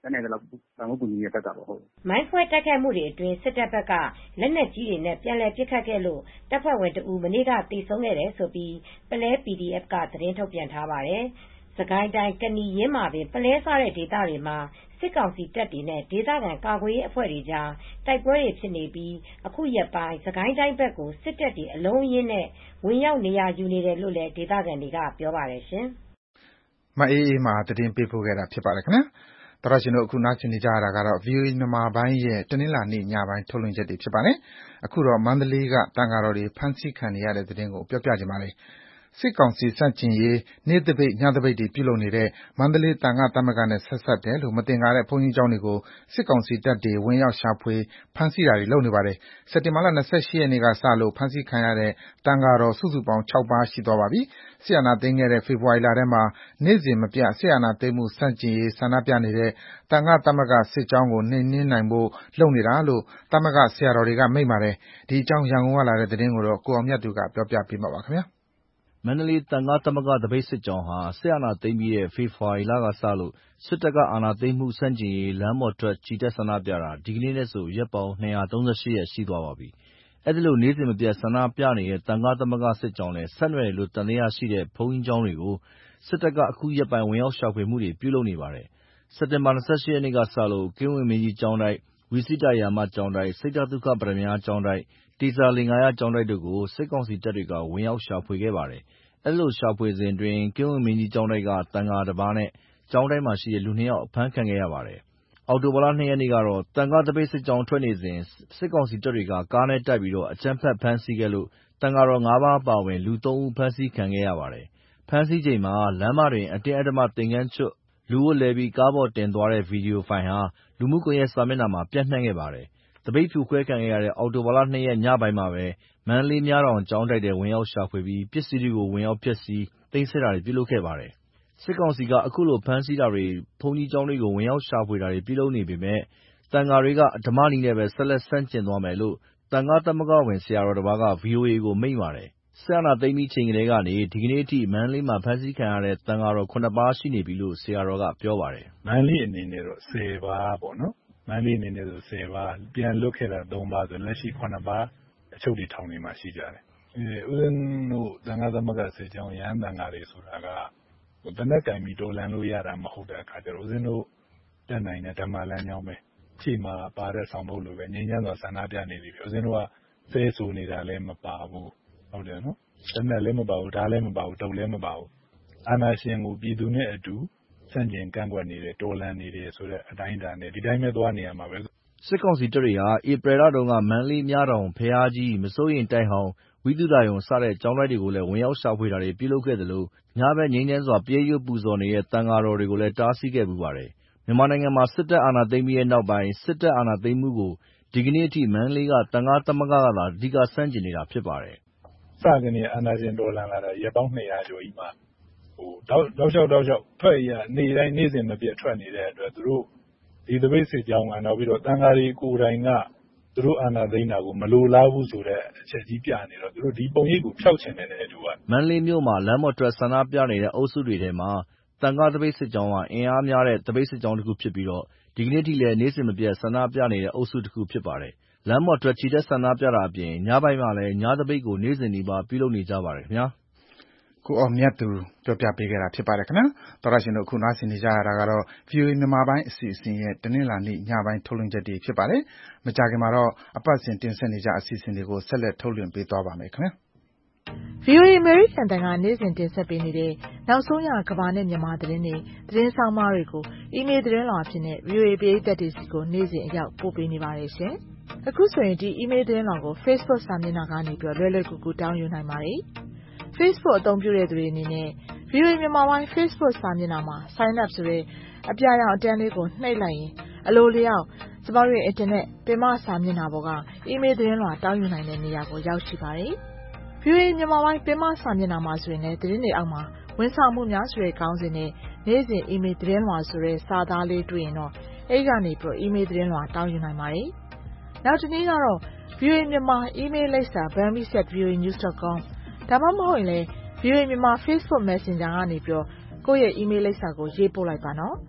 တနိုင်တော့ပံ့ပိုးကူညီရတတ်တာပေါ့ဟုတ်မိုင်းခွဲတိုက်ခိုက်မှုတွေအတွင်းစစ်တပ်ဘက်ကလက်နက်ကြီးတွေနဲ့ပြန်လည်ပစ်ခတ်ခဲ့လို့တပ်ဖွဲ့ဝင်တဦးမနေ့ကတေဆုံးခဲ့တယ်ဆိုပြီးပလဲ ပီ ဒီ အက်ဖ် ကသတင်းထုတ်ပြန်ထားပါတယ်။စကိုင်းတိုင်းကနီရင်းမှာပင်ပလဲစားတဲ့ဒေသတွေမှာစစ်ကောင်စီတပ်တွေနဲ့ဒေသခံကာကွယ်ရေးအဖွဲ့တွေကြားတိုက်ပွဲတွေဖြစ်နေပြီးအခုရက်ပိုင်းစကိုင်းတိုင်းဘက်ကိုစစ်တပ်တွေအလုံးအင်းနဲ့ဝင်ရောက်နေရာယူနေတယ်လို့လည်းဒေသခံတွေကပြောပါတယ်ရှင်။မအေးအေးမာသတင်းပေးပို့ခဲ့တာဖြစ်ပါတယ်ခင်ဗျာ။တော်ရရှင်တို့အခုနားဆင်နေကြရတာကတော့ ဗွီအိုအေ မြန်မာပိုင်းရဲ့တနင်္လာနေ့ညပိုင်းထုတ်လွှင့်ချက်တွေဖြစ်ပါတယ်။အခုတော့မန္တလေးကတန်ဃာတော်တွေဖမ်းဆီးခံနေရတဲ့သတင်းကိုပြောပြချင်ပါတယ်။စစ်ကောင်စီဆန့်ကျင်ရေးနေ့တပိတ်ညတပိတ်တွေပြုလုပ်နေတဲ့မန္တလေးသံဃာသမဂ္ဂနဲ့ဆက်စပ်တယ်လို့မသင်္ကာတဲ့ဘုန်းကြီးကျောင်းတွေကိုစစ်ကောင်စီတပ်တွေဝင်ရောက်ရှာဖွေဖမ်းဆီးတာတွေလုပ်နေပါတယ်။စက်တင်ဘာလ၂၈ရက်နေ့ကစလို့ဖမ်းဆီးခံရတဲ့တန်ဃာတော်စုစုပေါင်း၆ပါးရှိသွားပါပြီ။စစ်အာဏာသိမ်းခဲ့တဲ့ဖေဖော်ဝါရီလထဲမှာနေ့စဉ်မပြတ်စစ်အာဏာသိမ်းမှုဆန့်ကျင်ရေးဆန္ဒပြနေတဲ့သံဃာသမဂ္ဂစစ်ကြောင်းကိုနှိမ်နင်းနိုင်ဖို့လုပ်နေတာလို့သမဂ္ဂဆရာတော်တွေကမိန့်ပါတယ်။ဒီအကြောင်းရန်ကုန်ကလာတဲ့သတင်းကိုတော့ကိုအောင်မြတ်သူကပြောပြပေးမှာပါခင်ဗျာ။မန္တလေးသံဃာသမဂ္ဂသပိတ်စစ်ကြောင်းဟာစစ်အာဏာသိမ်းပြီးတဲ့ဖေဖော်ဝါရီလကစလို့စစ်တပ်ကအာဏာသိမ်းမှုဆန့်ကျင်ရေးလမ်းပေါ်ထွက်ချီတက်ဆန္ဒပြတာဒီကနေ့နဲ့ဆိုရက်ပေါင်း၂၃၈ရက်ရှိသွားပါပြီ။အဲဒီလိုနေ့စဉ်မပြတ်ဆန္ဒပြနေတဲ့သံဃာသမဂ္ဂစစ်ကြောင်းနဲ့ဆက်နွယ်တယ်လို့တန်တရားရှိတဲ့ဘုန်းကြီးကျောင်းတွေကိုစစ်တပ်ကအခုရက်ပိုင်းဝင်ရောက်ရှာဖွေမှုတွေပြုလုပ်နေပါတယ်။စက်တင်ဘာ၂၈ရက်နေ့ကစလို့ကင်းဝေမင်းကြီးကျောင်းတိုက်ဝိစိတရာမကျောင်းတိုက်စိတ္တသုခပရမညာကျောင်းတိုက်တေဇာလင်္ကာယကျောင်းတိုက်တို့ကိုစစ်ကောင်စီတပ်တွေကဝင်ရောက်ရှာဖွေခဲ့ပါတယ်။အဲဒီလိုရှာဖွေစဉ်အတွင်းကင်းဝေမင်းကြီးကျောင်းတိုက်ကသံဃာတစ်ပါးနဲ့ကျောင်းတိုက်မှာရှိတဲ့လူနှစ်ယောက်အဖမ်းခံခဲ့ရပါတယ်။အောက်တိုဘာလ၂ရက်နေ့ကတော့သံဃာသပိတ်စစ်ကြောင်းထွက်နေစဉ်စစ်ကောင်စီတပ်တွေကကားနဲ့တိုက်ပြီးအကြမ်းဖက်ဖမ်းဆီးခဲ့လို့သံဃာတော်ငါးပါးအပါအဝင်လူသုံးဦးဖမ်းဆီးခံခဲ့ရပါတယ်။ဖမ်းဆီးချိန်မှာလမ်းမတွင်အတင်းအဓမ္မသင်္ကန်းချွတ်လူဝတ်လဲပြီးကားပေါ်တင်သွားတဲ့ဗွီဒီယိုဖိုင်ဟာလူမှုကွန်ရက်စာမျက်နှာမှာပျံ့နှံ့ခဲ့ပါတယ်။သပိတ်ဖြိုခွဲခံခဲ့ရတဲ့အောက်တိုဘာလ၂ရက်ညပိုင်းမှာပဲမန္တလေးမြတောင်ကျောင်းတိုက်ထဲဝင်ရောက်ရှာဖွေပြီးပစ္စည်းတွေကိုဝင်ရောက်ဖျက်ဆီးသိမ်းဆည်းတာတွေပြုလုပ်ခဲ့ပါတယ်။စစ်ကောင်စီကအခုလိုဖမ်းဆီးတာတွေဘုန်းကြီးကျောင်းတွေကိုဝင်ရောက်ရှာဖွေတာတွေပြုလုပ်နေပေမဲ့သံဃာတွေကဓမ္မနည်းနဲ့ပဲဆက်လက်ဆန့်ကျင်သွားမယ်လို့သံဃာသမဂ္ဂဝင်ဆရာတော်တစ်ပါးက ဗွီအိုအေကိုမိန့်ပါတယ်။စစ်အာဏာသိမ်းပြီးချိန်ကတည်းကနေဒီကနေ့အထိမန္တလေးမှာဖမ်းဆီးခံရတဲ့သံဃာတော်ခုနှစ်ပါးရှိနေပြီလို့ဆရာတော်ကပြောပါတယ်။မန္တလေးအနေနဲ့တော့ဆယ်ပါးပေါ့နော်။မန္တလေးအနေနဲ့ဆိုဆယ်ပါးပြန်လွတ်ခဲ့တာသုံးပါးဆိုလက်ရှိခုနှစ်ပါးအချုပ်တွေထောင်တွေမှာရှိကြတယ်။အဲဦးဇင်းတို့သံဃာသမဂ္ဂစစ်ကြောင်းရဟန်းသံဃာတွေဆိုတာကတနက်ကင်ပြီးတော်လန်လို့ရတာမဟုတ်တဲ့အခါကျတော့ဦးဇင်းတို့တက်နိုင်တဲ့ဓမ္မလမ်းကြောင်းပဲခြေမှာပါတဲ့ဆောင်ဖို့လိုပဲငြိမ်းချမ်းစွာဆန္ဒပြနေပြီဦးဇင်းတို့ကဆဲဆူနေတာလည်းမပါဘူးဟုတ်တယ်နော်တနက်လည်းမပါဘူးဓာတ်လည်းမပါဘူးတုပ်လည်းမပါဘူးအာနာရှင်ကိုပြည်သူနဲ့အတူဆန့်ကျင်ကန့်ကွက်နေတယ်တော်လန်နေတယ်ဆိုတဲ့အတိုင်းအတာနဲ့ဒီတိုင်းပဲသွားနေရမှာပဲစစ်ကောင်စီတပ်တွေဟာဧပြီလတုန်းကမန္တလေးမြတောင်ဖျားကြီးမစိုးရင်တိုင်ဟောင်ဝိသုဒယုံစတဲ့ကျောင်းတိုက်တွေကိုလည်းဝင်ရောက်ရှာဖွေတာတွေပြုလုပ်ခဲ့သလိုညဘက်ငြိမ်းချမ်းစွာပြေးရွတ်ပူဇော်နေတဲ့သံဃာတော်တွေကိုလည်းတားဆီးခဲ့ပူပါတယ်။မြန်မာနိုင်ငံမှာစစ်တပ်အာဏာသိမ်းပြီးတဲ့နောက်ပိုင်းစစ်တပ်အာဏာသိမ်းမှုကိုဒီကနေ့အထိမန္တလေးကသံဃာသမဂ္ဂကသာအဓိကဆန့်ကျင်နေတာဖြစ်ပါတယ်။စကနေအာဏာရှင်တော်လှန်လာတာရက်ပေါင်း၂၀၀ကျော်ကြီးမှာဟိုတောက်တောက်လျှောက်တောက်လျှောက်ထွက်ရနေတိုင်းနေ့စဉ်မပြတ်ထွက်နေတဲ့အတွက်သူတို့ဒီသပိတ်စစ်ကြောင်းကနောက်ပြီးတော့သံဃာတွေကိုယ်တိုင်ကသူတို့အာဏာသိမ်းတာကိုမလိုလားဘူးဆိုတဲ့အချက်ကြီးပြနေတော့သူတို့ဒီပုံရိပ်ကိုဖျောက်ချင်တယ်တဲ့သူကမန္တလေးမြို့မှာလမ်းပေါ်ထွက်ဆန္ဒပြနေတဲ့အုပ်စုတွေထဲမှာသံဃာသပိတ်စစ်ကြောင်းကအင်အားများတဲ့သပိတ်စစ်ကြောင်းတစ်ခုဖြစ်ပြီးတော့ဒီကနေ့ထိလည်းနေ့စဉ်မပြတ်ဆန္ဒပြနေတဲ့အုပ်စုတစ်ခုဖြစ်ပါတယ်။လမ်းပေါ်ထွက်ချီတက်ဆန္ဒပြတာအပြင်ညပိုင်းမှာလည်းညသပိတ်ကိုနေ့စဉ်ဒီပါပြုလုပ်နေကြပါတယ်ခင်ဗျာ။ကိုအောင်မြတ်သူပြောပြပေးခဲ့တာဖြစ်ပါတယ်ခင်ဗျာ။တော်ရရှင်တို့အခုနားဆင်နေကြရတာကတော့ ဗွီအိုအေ မြန်မာပိုင်းအစီအစဉ်ရဲ့တနင်္လာနေ့ညပိုင်းထုတ်လွှင့်ချက်တွေဖြစ်ပါတယ်။မကြာခင်မှာတော့အပတ်စဉ်တင်ဆက်နေကြအစီအစဉ်တွေကိုဆက်လက်ထုတ်လွှင့်ပေးသွားပါမယ်ခင်ဗျာ။ ဗွီအိုအေ American တန်ကနေ့စဉ်တင်ဆက်ပေးနေတဲ့နောက်ဆုံးရကမ္ဘာနဲ့မြန်မာသတင်းတွေသတင်းဆောင်မတွေကိုအီးမေးလ်သတင်းလွှာအဖြစ်နဲ့ ဗွီအိုအေ ပရိသတ်တွေစီကိုနေ့စဉ်အရောက်ပို့ပေးနေပါတယ်ရှင်။အခုဆိုရင်ဒီအီးမေးလ်သတင်းလွှာကို Facebook စာမျက်နှာကနေပြီးလွယ်လွယ်ကူကူတောင်းယူနိုင်ပါတယ်။ Facebook အသုံးပြုတဲ့သူတွေအနေနဲ့ ဗွီအိုအေမြန်မာပိုင်း Facebook စာမျက်နှာမှာ Sign up ဆိုတဲ့အပြာရောင်အတန်းလေးကိုနှိပ်လိုက်ရင်အလိုလျောက်ကျမတို့ရဲ့ Internet ပင်မစာမျက်နှာပေါ်ကအီးမေးလ်သတင်းလွှာတောင်းယူနိုင်တဲ့နေရာကိုရောက်ရှိပါတယ်။ ဗွီအိုအေမြန်မာပိုင်းပင်မစာမျက်နှာမှာဆိုရင်လည်းသတင်းတွေအောက်မှာဝန်ဆောင်မှုများဆိုတဲ့ခေါင်းစဉ်နဲ့နေ့စဉ်အီးမေးလ်သတင်းလွှာဆိုတဲ့စာသားလေးတွေ့ရင်တော့အဲဒီကနေပြီးအီးမေးလ်သတင်းလွှာတောင်းယူနိုင်ပါတယ်။နောက်တစ်နည်းကတော့ ဗွီအိုအေမြန်မာအီးမေးလ်လိပ်စာ burmese at v o a news dot com ဒါမှမဟုတ်ရင်လည်း ဗွီအိုအေမြန်မာ Facebook Messenger ကနေပြီးကိုယ့်ရဲ့အီးမေးလ်လိပ်စာကိုရေးပို့လိုက်ပါနော်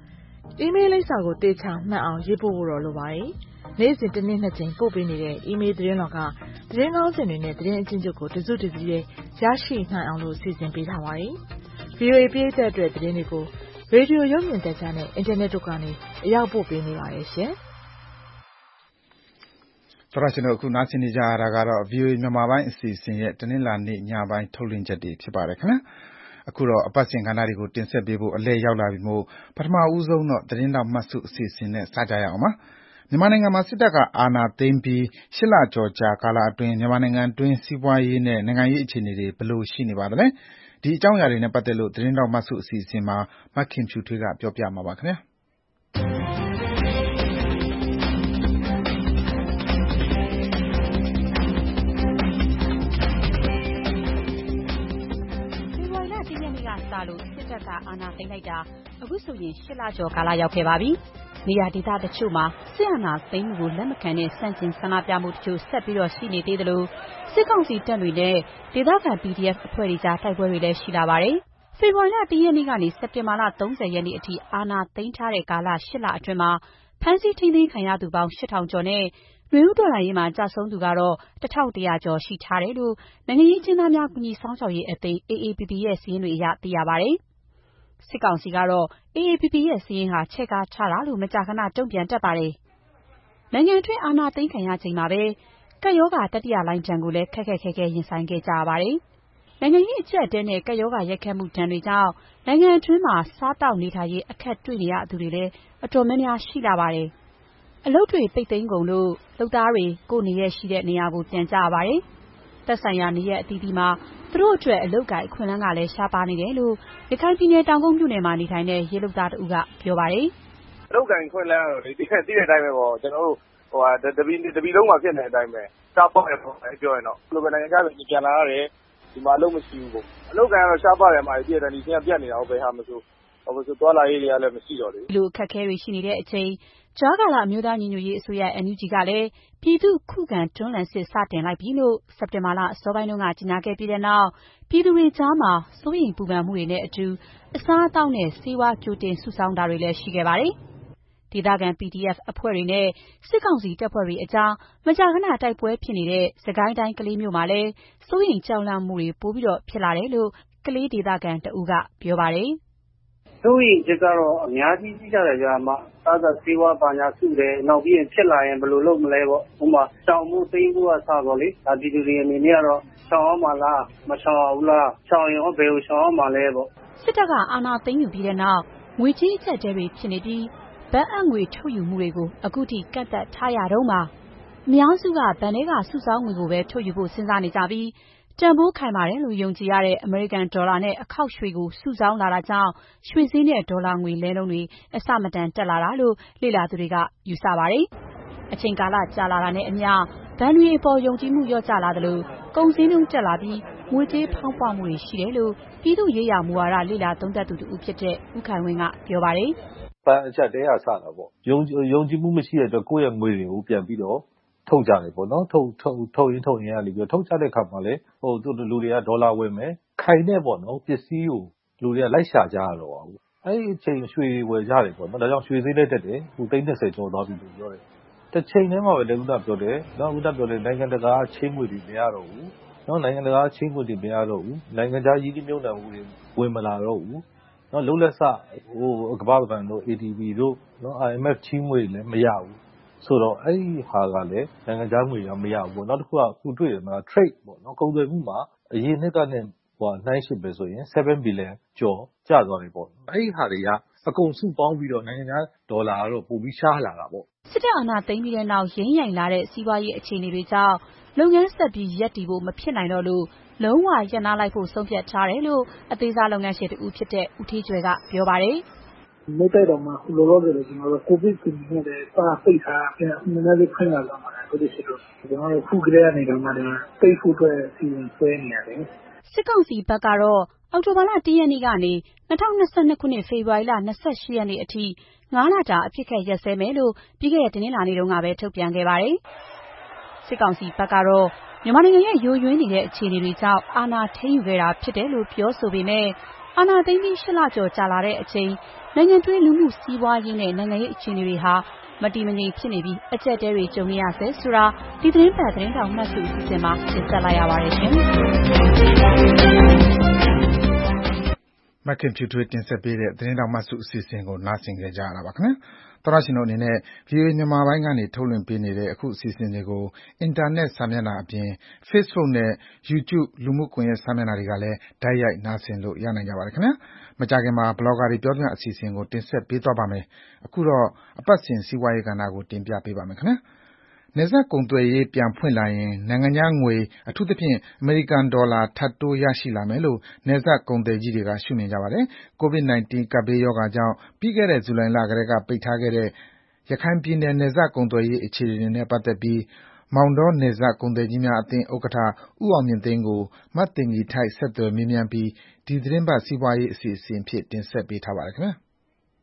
အီးမေးလ်လိပ်စာကိုသေချာမှတ်အောင်ရေးပို့ဖို့တော့လိုပါတယ်။နေ့စဉ်တစ်နေ့နှစ်ကြိမ်ပို့ပေးနေတဲ့အီးမေးလ်သတင်းတော်ကသတင်းကောင်းစဉ်တွေနဲ့သတင်းအကျဉ်းချုပ်ကိုတစုတစည်းရဲ့ရရှိနိုင်အောင်လို့စီစဉ်ပေးထားပါတယ်။ ဗီအိုအေ ပရိသတ်အတွက်သတင်းတွေကိုရေဒီယိုရုပ်မြင်သံကြားနဲ့အင်တာနက်တို့ကနေအရောက်ပို့ပေးနေပါတယ်ရှင်။သောရရှင်တို့အခုနားဆင်နေကြရတာကတော့ ဗီအိုအေမြန်မာပိုင်းအစီအစဉ်ရဲ့တနင်္လာနေ့ညပိုင်းထုတ်လွှင့်ချက်တွေဖြစ်ပါတယ်ခင်ဗျာ။အခုတော့အပတ်စဉ်ကဏ္ဍတွေကိုတင်ဆက်ပေးဖို့အလဲရောက်လာပြီမို့ပထမဦးဆုံးတော့သတင်းတော်မှတ်စုအစီအစဉ်နဲ့စကြရအောင်ပါ။မြန်မာနိုင်ငံမှာစစ်တပ်ကအာဏာသိမ်းပြီးရှစ်လကျော်ကြာကာလအတွင်းမြန်မာနိုင်ငံအတွင်းစီးပွားရေးနဲ့နိုင်ငံရေးအခြေအနေတွေဘယ်လိုရှိနေပါသလဲ။ဒီအကြောင်းအရာတွေနဲ့ပတ်သက်လို့သတင်းတော်မှတ်စုအစီအစဉ်မှာမခင်ဖြူထွေးကပြောပြမှာပါခင်ဗျာ။စလို့စစ်တပ်ကအာဏာသိမ်းလိုက်တာအခုဆိုရင်ရှစ်လကျော်ကာလရောက်ခဲ့ပါပြီ။နေရာဒေသတချို့မှာစစ်အာဏာသိမ်းမှုကိုလက်မခံတဲ့စန့်ကျင်ဆန္ဒပြမှုတချို့ဆက်ပြီးတော့ရှိနေသေးတယ်လို့စစ်ကောင်စီတပ်တွေနဲ့ဒေသခံ ပီဒီအက်ဖ် အဖွဲ့တွေကြားတိုက်ပွဲတွေလည်းရှိလာပါတယ်။ဖေဖော်ဝါရီလတစ်ရက်နေ့ကနေစက်တင်ဘာလသုံးဆယ်ရက်နေ့အထိအာဏာသိမ်းထားတဲ့ကာလရှစ်လအတွင်းမှာဖမ်းဆီးထိန်းသိမ်းခံရသူပေါင်းရှစ်ထောင်ကျော်နဲ့နွေဦးတော်လှန်ရေးမှာကြာဆုံးသူကတော့တစ်ထောင်တစ်ရာကျော်ရှိထားတယ်လို့နိုင်ငံရေးအကျဉ်းသားများကူညီဆောင်ရှောက်ရေးအသင်း အေအေပီပီ ရဲ့စာရင်းတွေအရသိရပါတယ်။စစ်ကောင်စီကတော့ အေအေပီပီ ရဲ့စာရင်းဟာချဲ့ကားထားတာလို့မကြာခဏတုံ့ပြန်တတ်ပါတယ်။နိုင်ငံအတွင်းအာဏာသိမ်းခံရချိန်မှာပဲကပ်ရောဂါတတိယလှိုင်းဒဏ်ကိုလည်းခက်ခက်ခဲခဲရင်ဆိုင်ခဲ့ကြရပါတယ်။နိုင်ငံရေးအကျပ်အတည်းနဲ့ကပ်ရောဂါရိုက်ခတ်မှုဒဏ်တွေကြောင့်နိုင်ငံအတွင်းမှာစားတောက်နေထိုင်ရေးအခက်တွေ့နေရသူတွေလည်းအတော်များများရှိလာပါတယ်။အလုပ်တွေပိတ်သိမ်းကုန်လို့လုပ်သားတွေကိုယ်နေရရှိတဲ့နေရာကိုပြန်ကြရပါတယ်။သက်ဆိုင်ရာနေရာအသီးသီးမှာသူတို့အတွက်အလုပ်ကိုင်အခွင့်အလမ်းကလည်းရှားပါနေတယ်လို့ရခိုင်ပြည်နယ်တောင်ကုန်းမြို့နယ်မှာနေထိုင်တဲ့ရေလုပ်သားတဦးကပြောပါတယ်။အလုပ်ကိုင်ခွင့်လမ်းကတော့ဒီသိတဲ့အတိုင်းပဲပေါ့ကျွန်တော်တို့ဟိုဟာတပီတပီလုံးမှာဖြစ်နေတဲ့အတိုင်းပဲရှားပါတယ်ပေါ့ပြောရင်တော့ဘယ်လိုပဲနိုင်ငံခြားပြည်ပြန်လာရတယ်ဒီမှာအလုပ်မရှိဘူးပေါ့အလုပ်ကိုင်ကတော့ရှားပါတယ်မှာပြည်တယ်ဒီချင်းပြတ်နေတာဟုတ်ပဲဟာမဆိုဟိုဆိုသွားလာရေးတွေကလည်းမရှိတော့လေဒီလိုအခက်အခဲတွေရှိနေတဲ့အချိန်ကြားကာလအမျိုးသားညီညွတ်ရေးအစိုးရ အန်ယူဂျီ ကလည်းပြည်သူ့ခုခံတွန်းလှန်စစ်စတင်လိုက်ပြီလို့စက်တင်ဘာလအစောပိုင်းတုန်းကကြေညာခဲ့ပြီးတဲ့နောက်ပြည်သူတွေကြားမှာစိုးရိမ်ပူပန်မှုတွေနဲ့အတူအစားအသောက်နဲ့ဆေးဝါးကြိုတင်စုဆောင်းတာတွေလည်းရှိခဲ့ပါတယ်။ဒေသခံ ပီဒီအက်ဖ် အဖွဲ့တွေနဲ့စစ်ကောင်စီတပ်ဖွဲ့တွေအကြားမကြာခဏတိုက်ပွဲဖြစ်နေတဲ့စစ်ကိုင်းတိုင်းကလေးမြို့မှာလည်းစိုးရိမ်ကြောက်လန့်မှုတွေပိုပြီးတော့ဖြစ်လာတယ်လို့ကလေးဒေသခံတဦးကပြောပါတယ်။စိုးရိမ်ချက်ကတော့အများကြီးရှိကြတယ်ကြာမှသာသာဆေးဝါးပါညာစုတယ်နောက်ပြီးရင်ဖြစ်လာရင်ဘယ်လိုလုပ်မလဲပေါ့ဥပမာတောင်မှုသိမ်းမှုကစတော့လေဒါဒီလူတွေအနေနဲ့ကတော့ရှောင်အောင်မလားမရှောင်အောင်လားရှောင်ရင်ဘယ်ကိုရှောင်အောင်မလဲပေါ့စစ်တပ်ကအာဏာသိမ်းယူပြီးတဲ့နောက်ငွေကြေးအကျပ်တဲတွေဖြစ်နေပြီးဗန်အပ်ငွေထုတ်ယူမှုတွေကိုအခုထိကန့်သက်ထားရတော့မှာအများစုကဗန်ထဲကစုဆောင်းငွေကိုပဲထုတ်ယူဖို့စဉ်းစားနေကြပြီးတန်ဖိုးခိုင်ပါတယ်လို့ယုံကြည်ရတဲ့အမေရိကန်ဒေါ်လာနဲ့အခောက်ရွှေကိုစုဆောင်းလာတာကြောင့်ရွှေဈေးနဲ့ဒေါ်လာငွေလဲနှုန်းတွေအဆမတန်တက်လာတာလို့လေ့လာသူတွေကယူဆပါတယ်။အချိန်ကာလကြာလာတာနဲ့အမျှဗန်တွေအပေါ်ယုံကြည်မှုလျော့ကျလာတယ်လို့ကုန်စည်နှုန်းတက်လာပြီးငွေကြေးဖောင်းပွမှုတွေရှိတယ်လို့ပြည်သူ့ရေးရာမူဝါဒလေ့လာသုံးသပ်သူတူဖြစ်တဲ့ဦးခိုင်ဝင်းကပြောပါတယ်။ဗန်အချက်တဲရဆတာပေါ့။ယုံယုံကြည်မှုမရှိတဲ့အတွက်ကိုယ့်ရဲ့ငွေတွေကိုပြန်ပြီးတော့ထုတ်ကြတယ်ပေါ့နော်ထုတ်ထုတ်ထုတ်ရင်းထုတ်ရင်းကနေပြီးတော့ထုတ်ကြတဲ့ခါမှာလေဟိုသူလူတွေကဒေါ်လာဝင်မယ်ခိုင်တဲ့ပေါ့နော်ပစ္စည်းကိုလူတွေကလိုက်ရှာကြရတော့ပါဘူးအဲ့ဒီအချိန်ရွှေဝယ်ကြတယ်ပေါ့နော်ဒါကြောင့်ရွှေဈေးလည်းတက်တယ်ဟိုသိန်း30ကျော်သွားပြီလို့ပြောတယ်တစ်ချိန်တည်းမှာပဲလေဦးသားပြောတယ်နော်ဦးသားပြောတယ်နိုင်ငံတကာချင်းငွေတွေမရတော့ဘူးနော်နိုင်ငံတကာချင်းငွေတွေမရတော့ဘူးနိုင်ငံခြားရင်းနှီးမြှုပ်နှံမှုတွေဝင်မလာတော့ဘူးနော်လုံးလက်စဟိုကမ္ဘာ့ဘဏ်တို့ အေဒီဘီ တို့နော် အိုင်အမ်အက်ဖ် ချင်းငွေလည်းမရဘူးဆိုတော့အဲ့ဒီဟာကလည်းနိုင်ငံခြားငွေကမရဘူးပေါ့နောက်တစ်ခုကခုတွေ့တယ်မှာ trade ပေါ့နော်ကုန်သွယ်မှုမှာအရင်နှစ်ကနဲ့ဟိုနှိုင်းရှင်းပဲဆိုရင်seven billion ကျော်ကျသွားတယ်ပေါ့အဲ့ဒီဟာတွေကအကုန်စုပေါင်းပြီးတော့နိုင်ငံခြားဒေါ်လာကတော့ပိုပြီးရှားလာတာပေါ့စစ်တပ်အာဏာသိမ်းပြီးတဲ့နောက်ရင်းရိုင်လာတဲ့စီးပွားရေးအခြေအနေတွေကြောင့်လုပ်ငန်းဆက်ပြီးရပ်တည်ဖို့မဖြစ်နိုင်တော့လို့လုံးဝရပ်နားလိုက်ဖို့ဆုံးဖြတ်ထားတယ်လို့အသေးစားလုပ်ငန်းရှင်တူဖြစ်တဲ့ဦးထေးကျွယ်ကပြောပါတယ်မိတ်တော်မှာလောလောဆယ်ကျွန်တော်တို့ကိုဗစ်ကိုနဲ့ပါပိတ်ထားပြန်နည်းနည်းလေးဖွင့်လာတော့မှာကိုဒီစစ်တို့ကျွန်တော်တို့ခုကလေးကနေတော့မှပိတ်ဖို့အတွက်စီစဉ်ဆွဲနေရတယ်စစ်ကောင်စီဘက်ကတော့အောက်တိုဘာလတစ်ရက်နေ့ကနေ၂၀၂၂ခုနှစ်ဖေဖော်ဝါရီလ၂၈ရက်နေ့အထိငါးလတာအဖြစ်ခက်ရက်စဲမယ်လို့ပြီးခဲ့တဲ့တင်းလာနေ့တုန်းကပဲထုတ်ပြန်ခဲ့ပါတယ်စစ်ကောင်စီဘက်ကတော့မြန်မာနိုင်ငံရဲ့ယိုယွင်းနေတဲ့အခြေအနေတွေကြောင့်အာဏာထိန်းယူခဲ့တာဖြစ်တယ်လို့ပြောဆိုပေမဲ့အာဏာသိမ်းပြီးရှစ်လကျော်ကြာလာတဲ့အချိန်နိုင်ငံတွင်းလူမှုစီးပွားရေးနဲ့နိုင်ငံရေးအခြေအနေတွေဟာမတည်မငြိမ်ဖြစ်နေပြီးအကျပ်တဲတွေကြုံနေရဆဲဆိုတာဒီသတင်းပတ်သတင်းတောင်မှတ်စုအစီအစဉ်မှာတင်ဆက်လိုက်ရပါတယ်ရှင်မခင်ဖြူထွေးတင်ဆက်ပေးတဲ့သတင်းတောင်မှတ်စုအစီအစဉ်ကိုနားဆင်ကြကြရတာပါခင်ဗျာသောရရှင်တို့အနေနဲ့ ဗွီအိုအေ မြန်မာပိုင်းကနေထုတ်လွှင့်ပေးနေတဲ့အခုအစီအစဉ်တွေကိုအင်တာနက်စာမျက်နှာအပြင် Facebook နဲ့ YouTube လူမှုကွန်ရက်စာမျက်နှာတွေကလည်းတိုက်ရိုက်နားဆင်လို့ရနိုင်ကြပါတယ်ခင်ဗျာ။မကြာခင်မှာ Blogger တွေပြောပြအစီအစဉ်ကိုတင်ဆက်ပေးသွားပါမယ်။အခုတော့အပတ်စဉ်စီးပွားရေးကဏ္ဍကိုတင်ပြပေးပါမယ်ခင်ဗျာ။နယ်စပ်ကုန်သွယ်ရေးပြန်ဖွင့်လာရင်နိုင်ငံခြားငွေအထူးသဖြင့်အမေရိကန်ဒေါ်လာထပ်တိုးရရှိလာမယ်လို့နယ်စပ်ကုန်သည်ကြီးတွေကရှုမြင်ကြပါတယ်။ ကိုဗစ် ၁၉ ကပ်ဘေးရောဂါကြောင့်ပြီးခဲ့တဲ့ဇူလိုင်လကတည်းကပိတ်ထားခဲ့တဲ့ရခိုင်ပြည်နယ်နယ်စပ်ကုန်သွယ်ရေးအခြေအနေနဲ့ပတ်သက်ပြီးမောင်တောနယ်စပ်ကုန်သည်ကြီးများအသင်းဥက္ကဋ္ဌဦးအောင်မြင့်သိန်းကိုမသိင်္ဂ ီထိုက်ဆက်သွယ်မေးမြန်းပြီးဒီသီတင်းပတ်စီးပွားရေးအစီအစဉ်အဖြစ်တင်ဆက်ပေးထားပါတယ်ခင်ဗျာ။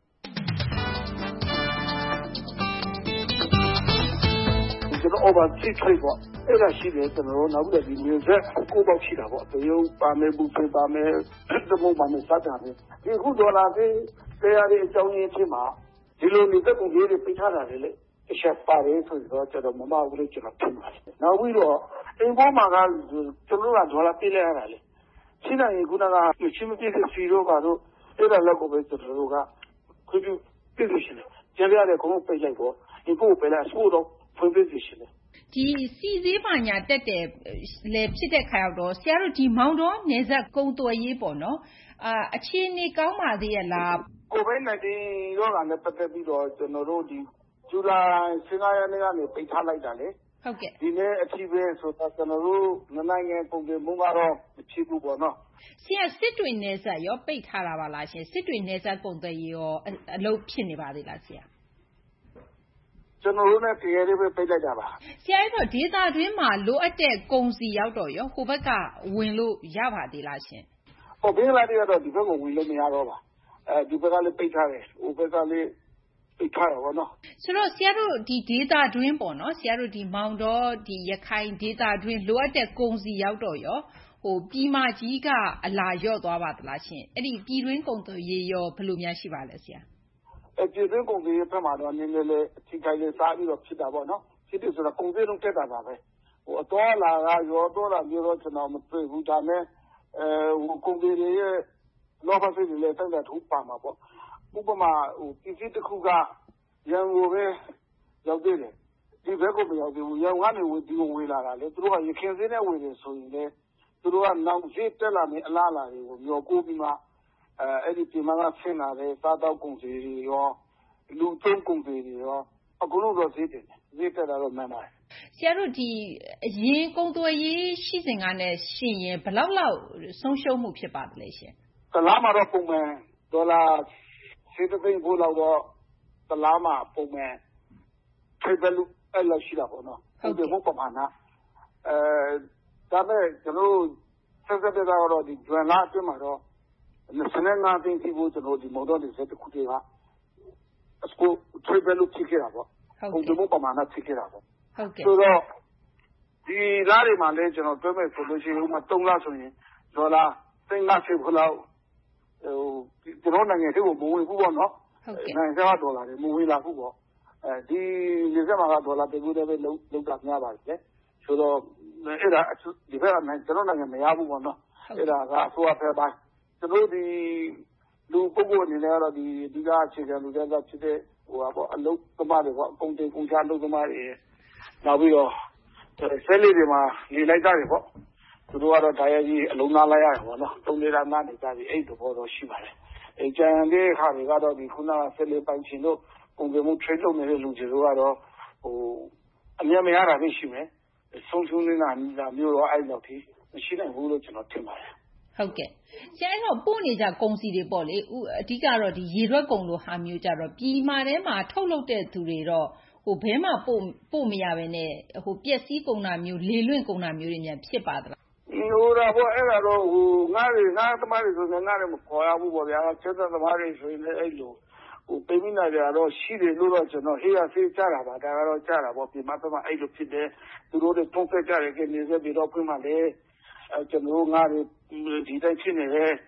ကျွန်တော် overseas trade ပေါ့အဲ့ဒါရှိတယ်ကျွန်တော်နောက်ပြီးတော့ဒီနယ်စပ်ကိုပေါက်ရှိတာပေါ့တရုတ်ပါမယ်ဘူးဖေးပါမယ်သမုံပါမယ်စတာပဲဒီခုဒေါ်လာသေးတရားတွေအကြောင်းရင်းဖြစ်မှာဒီလိုနေတဲ့ကုန်ကြီးတွေပိတ်ထားတာလေအချက်ပါတယ်ဆိုတော့ကျွန်တော်မမဘူးလို့ကျွန်တော်ဖြစ်ပါတယ်နောက်ပြီးတော့အိမ်ပေါ်မှာကကျွန်တော်ကဒေါ်လာပေးလိုက်ရတာလေရှိနိုင်ရင်ခုနကမရှိမပြည့်စီရောကတော့အဲ့ဒါလည်းကိုပဲကျွန်တော်တို့ကခွင့်ပြုပြည့်စုံတယ်ကျန်ရတဲ့ကုန်ပိတ်လိုက်တော့ဒီကိုပဲလားဆိုတော့ဖွင့်ပြည့်စုံတယ်ဒီစီစည်းပါညာတက်တယ်လေဖြစ်တဲ့ခါရောက်တော့ဆရာတို့ဒီမောင်တော်နယ်စပ်ကုန်သွယ်ရေးပေါ့နော်အာအခြေအနေကောင်းပါသေးရဲ့လားကိုဗစ် ၁၉ ရောဂါနဲ့ပတ်သက်ပြီးတော့ကျွန်တော်တို့ဒီဇူလိုင်၁၅ရက်နေ့ကနေပိတ်ထားလိုက်တာလေဟုတ်ကဲ့ဒီနေ့အထိပဲဆိုတော့ကျွန်တော်တို့နိုင်ငံကုန်သွယ်မှုကတော့မဖြစ်ဘူးပေါ့နော်ဆရာစစ်တွေနယ်စပ်ရောပိတ်ထားတာပါလားရှင်စစ်တွေနယ်စပ်ကုန်သွယ်ရေးရောအလုပ်ဖြစ်နေပါသေးလားဆရာကျွန်တော်တို့နဲ့တကယ်လေးပဲပိတ်လိုက်တာပါဆရာတို့ဒေသတွင်းမှာလိုအပ်တဲ့ကုန်စည်ရောက်တော့ရောဟိုဘက်ကဝင်လို့ရပါသေးလားရှင်ဟိုဘင်္ဂလားဒေ့ရှ်ကတော့ဒီဘက်ကဝင်လို့မရတော့ပါအဲဒီဘက်ကလည်းပိတ်ထားတယ်ဟိုဘက်ကလည်းပိတ်ထားတယ်ပေါ့နော်ဆိုတော့ဆရာတို့ဒီဒေသတွင်းပေါ့နော်ဆရာတို့ဒီမောင်တော်ဒီရခိုင်ဒေသတွင်းလိုအပ်တဲ့ကုန်စည်ရောက်တော့ရောဟိုပြည်မကြီးကအလာရော့သွားပါသလားရှင်အဲ့ဒီပြည်တွင်းကုန်သွယ်ရေးရောဘယ်လိုများရှိပါလဲဆရာအပြည်တွင်းကုန်စည်ရေးဘက်မှာတော့နည်းနည်းလေးအထိခိုက်လေးစားပြီးတော့ဖြစ်တာပေါ့နော်ဖြစ်တယ်ဆိုတော့ကုန်စည်လုံးတက်တာပါပဲဟိုအတော်လာကရောတော့လာမျိုးတော့ကျွန်တော်မတွေ့ဘူးဒါနဲ့အဲဟိုကုန်စည်တွေရဲ့လောဘစိတ်တွေလည်းတက်တာထုတ်ပါမှာပေါ့ဥပမာဟိုပြည်စည်းတစ်ခုကရန်ကုန်ပဲရောက်သေးတယ်ဒီဘက်ကမရောက်သေးဘူးရန်ကုန်ကနေဒီကိုဝေလာတာလေသူတို့ကရခင်စင်းနဲ့ဝေတယ်ဆိုရင်လေသူတို့ကနောက်ရှိတက်လာမယ်အလားအလာတွေကိုမျှော်ကိုပြီးမှအဲအဲ့ဒီပြင်မာကဆင်းလာတဲ့စားတောက်ကုန်စည်တွေရောလူသုံးကုန်စည်တွေရောအခုလို့တော့ဈေးတယ်ဈေးတက်တာတော့မှန်ပါတယ်ဆရာတို့ဒီအရင်ကုန်သွယ်ရေးရှိစဉ်ကနဲ့ရှင်ရင်ဘယ်လောက်လောက်ဆုံးရှုံးမှုဖြစ်ပါသလဲရှင်တလားမှာတော့ပုံမှန်ဒေါ်လာစေတသိန်းဖို့လောက်တော့တလားမှာပုံမှန်ထိပ်ပဲလို့အဲ့လိုရှိတာပေါ့နော်ဟုတ်တယ်ဘုပမာနာအဲဒါမဲ့ကျွန်တော်ဆက်ဆက်တက်တော့ဒီဂျွန်လာအတွင်းမှာတော့နှစ်ဆယ်ငါးသိန်းစီဖို့ကျွန်တော်ဒီမော်တော်တွေစက်တစ်ခုတည်းကအစကိုထိပ်ပဲလို့ဖြစ်ခဲ့တာပေါ့ဟုတ်တယ်ဘုပမာနာဖြစ်ခဲ့တာပေါ့ဟုတ်ကဲ့ဆိုတော့ဒီလားတွေမှာလည်းကျွန်တော်တွဲမဲ့ဆိုလို့ရှိရင်ဥမာသုံးလဆိုရင်ဒေါ်လာသိန်းငါးဆယ်ခလောက်ဟိုကျွန်တော်နိုင်ငံတွေကိုမဝင်ဘူးပေါ့နော်နိုင်ငံခြားဒေါ်လာတွေမဝင်လာဘူးပေါ့အဲဒီဒီစက်မှာကဒေါ်လာတကူတည်းပဲလုံးလုံးတာများပါလေဆိုတော့အဲ့ဒါဒီဘက်ကကျွန်တော်နိုင်ငံမရဘူးပေါ့နော်အဲ့ဒါကအစိုးရဖက်ပိုင်းကျွန်တော်ဒီလူပုဂ္ဂိုလ်အနေနဲ့ကတော့ဒီအဓိကအခြေခံလူတန်းစားဖြစ်တဲ့ဟိုပါပေါ့အလုပ်သမားတွေပေါ့အကုန်တင်ကုန်ချအလုပ်သမားတွေနောက်ပြီးတော့ဆဲလေးတွေမှာနေလိုက်ကြတယ်ပေါ့သူတို့ကတော့ဒါရိုက်ကြီးအလုံးသားလိုက်ရတယ်ပေါ့နော်သုံးလေးလားနားနေကြပြီအဲ့ဒီဘောတော့ရှိပါတယ်အဲကြံတဲ့ခါတွေကတော့ဒီခုနကဆဲလေးပိုင်ရှင်တို့ကုန်ကြမှု trade လုပ်နေတဲ့လူတွေကတော့ဟိုအများမရတာပဲရှိမယ်ဆုံးရှုံးနေတာမျိုးတော့အဲ့လောက်ထိမရှိနိုင်ဘူးလို့ကျွန်တော်ထင်ပါတယ်ဟုတ်ကဲ့ဆရာတို့ပို့နေကြကုန်စည်တွေပေါ့လေအဓိကတော့ဒီရေရွက်ကုန်လိုဟာမျိုးကြတော့ပြည်မာထဲမှာထုတ်လုပ်တဲ့သူတွေတော့ဟိုဘဲမှာပို့ပို့မရဘဲနဲ့ဟိုပျက်စီးကုန်တာမျိုးလေလွင့်ကုန်တာမျိုးတွေများဖြစ်ပါသလားဟိုတော့ဘောအဲ့ဒါတော့ဟိုငါးတွေငါးသမားတွေဆိုရင်ငါးတွေမခေါ်ရဘူးပေါ့ဗျာချက်သက်သမားတွေဆိုရင်လည်းအဲ့လိုဟိုပိမိနာကြတော့ရှိတယ်လို့တော့ကျွန်တော်ဟေးရဆေးကြတာပါဒါကတော့ကြတာပေါ့ပြင်မသမားအဲ့လိုဖြစ်တယ်သူတို့တွေထုံးဆက်ကြတယ်ကနေစေပြီးတော့ပြင်မှလည်းအဲကျွန်တော်ငါးတွေဒီတိုင်းဖြစ်နေတယ်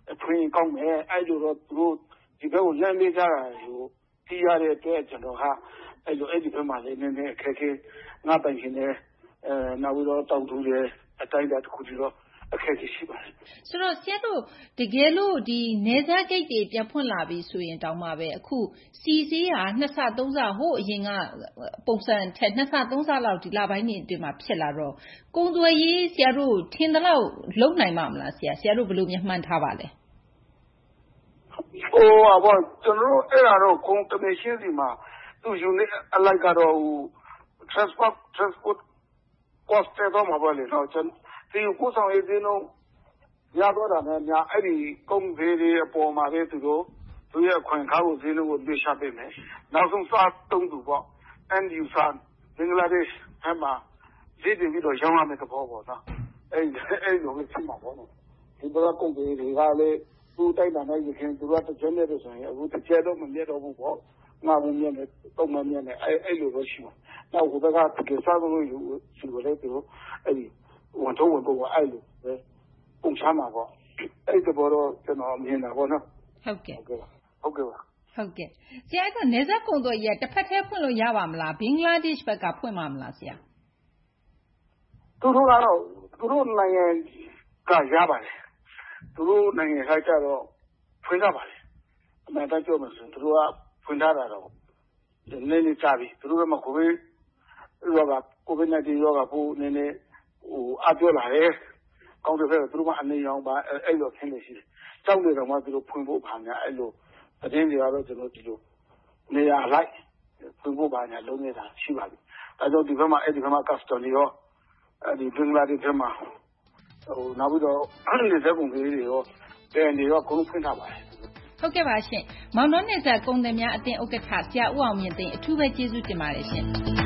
ဖွင့်ကောင်းမယ်အဲ့လိုတော့သူတို့ဒီဘက်ကိုလမ်းလေးကြတာကိုသိရတဲ့အတွက်ကျွန်တော်ဟာအဲ့လိုအဲ့ဒီဘက်မှာလည်းနည်းနည်းအခက်အခဲငါပိုင်ရှင်နဲ့အဲနောက်ပြီးတော့တောင်းထူတယ်အတိုင်းအတာတစ်ခုစီတော့အခက်အခဲရှိပါတယ်ဆိုတော့ဆရာတို့တကယ်လို့ဒီနေစားဂိတ်တွေပြန်ဖွင့်လာပြီဆိုရင်တောင်းမှပဲအခုစီစီးဟာနှစ်ဆသုံးဆဟိုအရင်ကပုံစံထက်နှစ်ဆသုံးဆလောက်ဒီလပိုင်းတွေအတွင်းမှာဖြစ်လာတော့ကုန်းသွယ်ရေးဆရာတို့ထင်တယ်လို့လုံနိုင်မှာမလားဆရာဆရာတို့ဘယ်လိုများမှန်းထားပါလဲဟိုဘောကျွန်တော်အဲ့ဒါတော့ကွန်ကမရှင်စီမှာသူ unit အလိုက်ကတော့ transport transport cost တော့မှာပါလေတော့ကျွန်ဒီကိုဆောင်ရေးစင်းတော့ရတော့တာနဲ့များအဲ့ဒီကုန်သေးတွေအပေါ်မှာပဲသူတို့သူရဲ့အခွင့်အခါကိုစင်းလို့ပြချပေးမယ်နောက်ဆုံးစားတုံးသူပေါ့ and you san ဘင်္ဂလားဒေ့ရှ်အမှဈေးတင်ပြီးတော့ရောင်းရမယ်သဘောပေါ့နော်အဲ့အဲ့လိုမျိုးဖြစ်မှာပေါ့နော်ဒီဘက်ကကုန်သေးတွေကလည်းသူတိုက်တာနဲ့ရခင်သူကတစ်ချက်နဲ့ဆိုရင်အခုတစ်ချက်တော့မမြတ်တော့ဘူးပေါ့ငါမမြတ်နဲ့တော့မမြတ်နဲ့အဲ့အဲ့လိုပဲရှိမှာနောက်ဟိုဘက်ကတကယ်စားလို့ယူစီလို့လည်းသူအဲ့ဒီဝန်ထုတ်ဝန်ပို့အဲ့လိုပဲပုံချမှာပေါ့အဲ့ဒီဘောတော့ကျွန်တော်မြင်တာပေါ့နော်ဟုတ်ကဲ့ဟုတ်ကဲ့ဟုတ်ကဲ့ပါဟုတ်ကဲ့ဆရာကနေဇက်ကုံတော်ကြီးကတစ်ဖက်တည်းဖွင့်လို့ရပါမလားဘင်္ဂလားဒေ့ရှ်ဘက်ကဖွင့်မှာမလားဆရာသူတို့ကတော့သူတို့နိုင်ငံကရပါတယ်သူတို့နိုင်ငံကကြတော့ဖွင့်ကြပါလေအမှန်တမ်းပြောမှဆိုသူတို့ကဖွင့်ထားတာတော့နည်းနည်းကြာပြီသူတို့ကမှကိုဗစ်ရောဂါကိုဗစ်နာတီရောဂါပိုးနည်းနည်းဟိုအပြောလာတယ်ကောင်းတယ်ဆိုသူတို့ကအနေရောင်ပါအဲ့လိုခင်းနေရှိတယ်ကြောက်နေတော့မှသူတို့ဖွင့်ဖို့ပါညာအဲ့လိုအတင်းတွေကတော့ကျွန်တော်ဒီလိုနေရာလိုက်ဖွင့်ဖို့ပါညာလုံးနေတာရှိပါပြီအဲကြောင့်ဒီဘက်မှာအဲ့ဒီဘက်မှာ custom ရောအဲ့ဒီဘင်္ဂလားဒေ့ရှ်မှာဟိုနောက်ပြီးတော့အဲ့ဒီဇက်ကုန်ကြီးတွေရောတယ်နေရောကုန်ဖွင့်ထားပါတယ်ဟုတ်ကဲ့ပါရှင်မောင်နှောနယ်ဇက်ကုန်သည်များအသင်းဥက္ကဋ္ဌဆရာဦးအောင်မြင့်သိန်းအထူးပဲကျေးဇူးတင်ပါတယ်ရှင်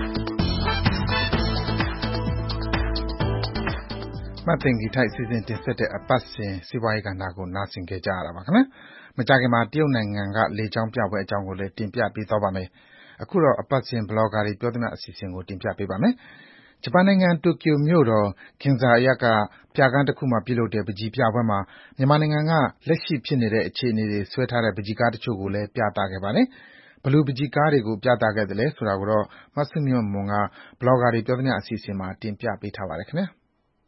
မတ်တင်ဂီထိုက်စီစဉ်တင်ဆက်တဲ့အပတ်စဉ်စီးပွားရေးကဏ္ဍကိုနားဆင်ကြကြရတာပါခင်ဗျာမကြခင်မှာတရုတ်နိုင်ငံကလေကြောင်းပြပွဲအကြောင်းကိုလည်းတင်ပြပေးသွားပါမယ်အခုတော့အပတ်စဉ်ဘလော့ဂါတွေပြောသမျှအစီအစဉ်ကိုတင်ပြပေးပါမယ်ဂျပန်နိုင်ငံတိုကျိုမြို့တော်ဂင်ဇာအရပ်ကပြခန်းတစ်ခုမှာပြုလုပ်တဲ့ပန်းချီပြပွဲမှာမြန်မာနိုင်ငံကလက်ရှိဖြစ်နေတဲ့အခြေအနေတွေဆွဲထားတဲ့ပန်းချီကားတချို့ကိုလည်းပြသခဲ့ပါတယ်ဘလူပန်းချီကားတွေကိုပြသခဲ့တယ်လဲဆိုတာကိုတော့မဆုမြတ်မွန်ကဘလော့ဂါတွေပြောသမျှအစီအစဉ်မှာတင်ပြပေးထားပါတယ်ခင်ဗျာ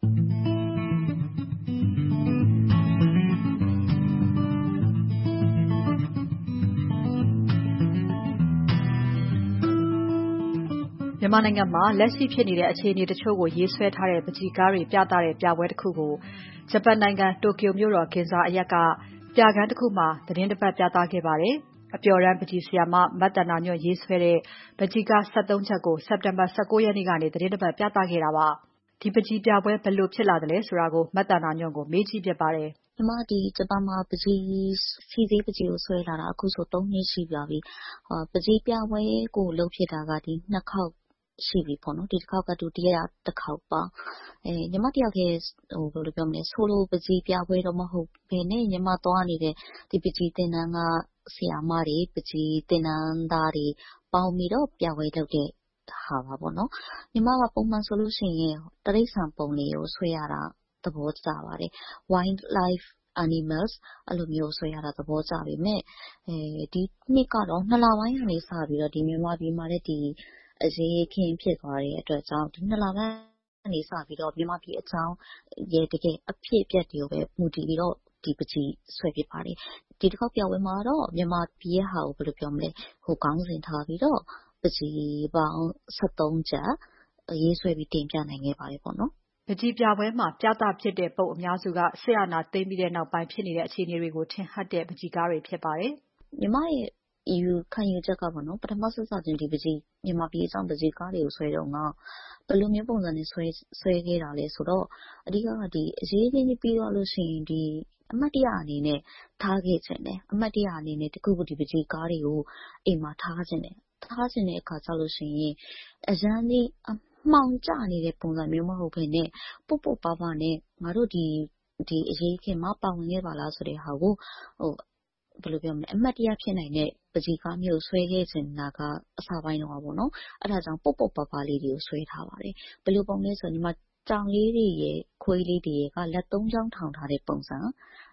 မြန်မာနိုင်ငံမှာလက်ရှိဖြစ်နေတဲ့အခြေအနေတချို့ကိုရေးဆွဲထားတဲ့ပန်းချီကားတွေပြသတဲ့ပြပွဲတစ်ခုကိုဂျပန်နိုင်ငံတိုကျိုမြို့တော်ဂင်ဇာအရပ်ကပြခန်းတစ်ခုမှာသတင်းတစ်ပတ်ပြသခဲ့ပါတယ်။အပျော်တမ်းပန်းချီဆရာမမတ်တနာညွန့်ရေးဆွဲတဲ့ပန်းချီကား၁၃ချက်ကိုစက်တင်ဘာ၁၉ရက်နေ့ကနေသတင်းတစ်ပတ်ပြသခဲ့တာပါ။ဒီပန်းချီပြပွဲဘယ်လိုဖြစ်လာတယ်လဲဆိုတာကိုမတ်တနာညွန့်ကိုမေးကြည့်ဖြစ်ပါတယ်။ညီမဒီဂျပန်မှာပန်းချီစီစီပန်းချီကိုဆွဲလာတာအခုဆို၃နှစ်ရှိပါပြီ။ပန်းချီပြပွဲကိုလုပ်ဖြစ်တာကဒီနှစ်ခေါက်ရှိပြီပေါ့နော်ဒီတစ်ခေါက်ကဒုတိယတစ်ခေါက်ပါအဲညီမတယောက်ရဲ့ဟိုဘယ်လိုပြောမလဲဆိုလိုပန်းချီပြပွဲတော့မဟုတ်ဘဲနဲ့ညီမသွားနေတဲ့ဒီပန်းချီတင်တန်းကဆရာမတွေပန်းချီတင်တန်းသားတွေပေါင်းပြီးတော့ပြပွဲလုပ်တဲ့ဟာပါပေါ့နော်ညီမကပုံမှန်ဆိုလို့ရှိရင်တရိတ်ဆန်ပုံလေးကိုဆွဲရတာသဘောကျပါတယ် wildlife animals အဲ့လိုမျိုးဆွဲရတာသဘောကျပေမဲ့အဲဒီနှစ်ကတော့နှစ်လပိုင်းကနေစပြီးတော့ဒီမြန်မာပြည်မှာလည်းဒီအရေးခင်းဖြစ်သွားတဲ့အတွက်ကြောင့်ဒီနှစ်လပိုင်းကနေစပြီးတော့မြန်မာပြည်အကြောင်းရဲ့တကယ်အဖြစ်အပျက်တွေကိုပဲမူတည်ပြီးတော့ဒီပန်းချီဆွဲဖြစ်ပါတယ်ဒီတစ်ခေါက်ပြပွဲမှာတော့မြန်မာပြည်ရဲ့ဟာကိုဘယ်လိုပြောမလဲဟိုကောင်းစဉ်ထားပြီးတော့ပန်းချီပေါင်း၁၃ချက်ရေးဆွဲပြီးတင်ပြနိုင်ခဲ့ပါတယ်ပေါ့နော်ပန်းချီပြပွဲမှာပြသဖြစ်တဲ့ပုံအများစုကဆရာနာသိမ်းပြီးတဲ့နောက်ပိုင်းဖြစ်နေတဲ့အခြေအနေတွေကိုထင်ဟပ်တဲ့ပန်းချီကားတွေဖြစ်ပါတယ်ညီမရဲ့ယူခံယူချက်ကပေါ့နော်ပထမဆက်စချင်းဒီပန်းချီမြန်မာပြည်အကြောင်းပန်းချီကားတွေကိုဆွဲတော့ငါဘယ်လိုမျိုးပုံစံနဲ့ဆွဲဆွဲခဲ့တာလဲဆိုတော့အဓိကကဒီအရေးကြီးပြီးတော့လို့ရှိရင်ဒီအမှတ်တရအနေနဲ့ထားခဲ့ခြင်းတယ်အမှတ်တရအနေနဲ့တခုခုဒီပန်းချီကားတွေကိုအိမ်မှာထားခြင်းတယ်ထားခြင်းတဲ့အခါကျလို့ရှိရင်အရန်လေးအမှောင်ကျနေတဲ့ပုံစံမျိုးမဟုတ်ဘဲနဲ့ပုတ်ပုတ်ပါပါနဲ့ငါတို့ဒီဒီအရေးခင်မှာပါဝင်ခဲ့ပါလားဆိုတဲ့ဟာကိုဟိုဘယ်လိုပြောမလဲအမှတ်တရဖြစ်နိုင်တဲ့ပန်းချီကားမျိုးဆွဲခဲ့ခြင်းနာကအစားပိုင်းတော့ပါတော့အဲ့ဒါကြောင့်ပုတ်ပုတ်ပါပါလေးတွေကိုဆွဲထားပါတယ်ဘယ်လိုပုံလဲဆိုညီမကြောင်လေးတွေရဲ့ခွေးလေးတွေရဲ့ကလက်သုံးချောင်းထောင်ထားတဲ့ပုံစံ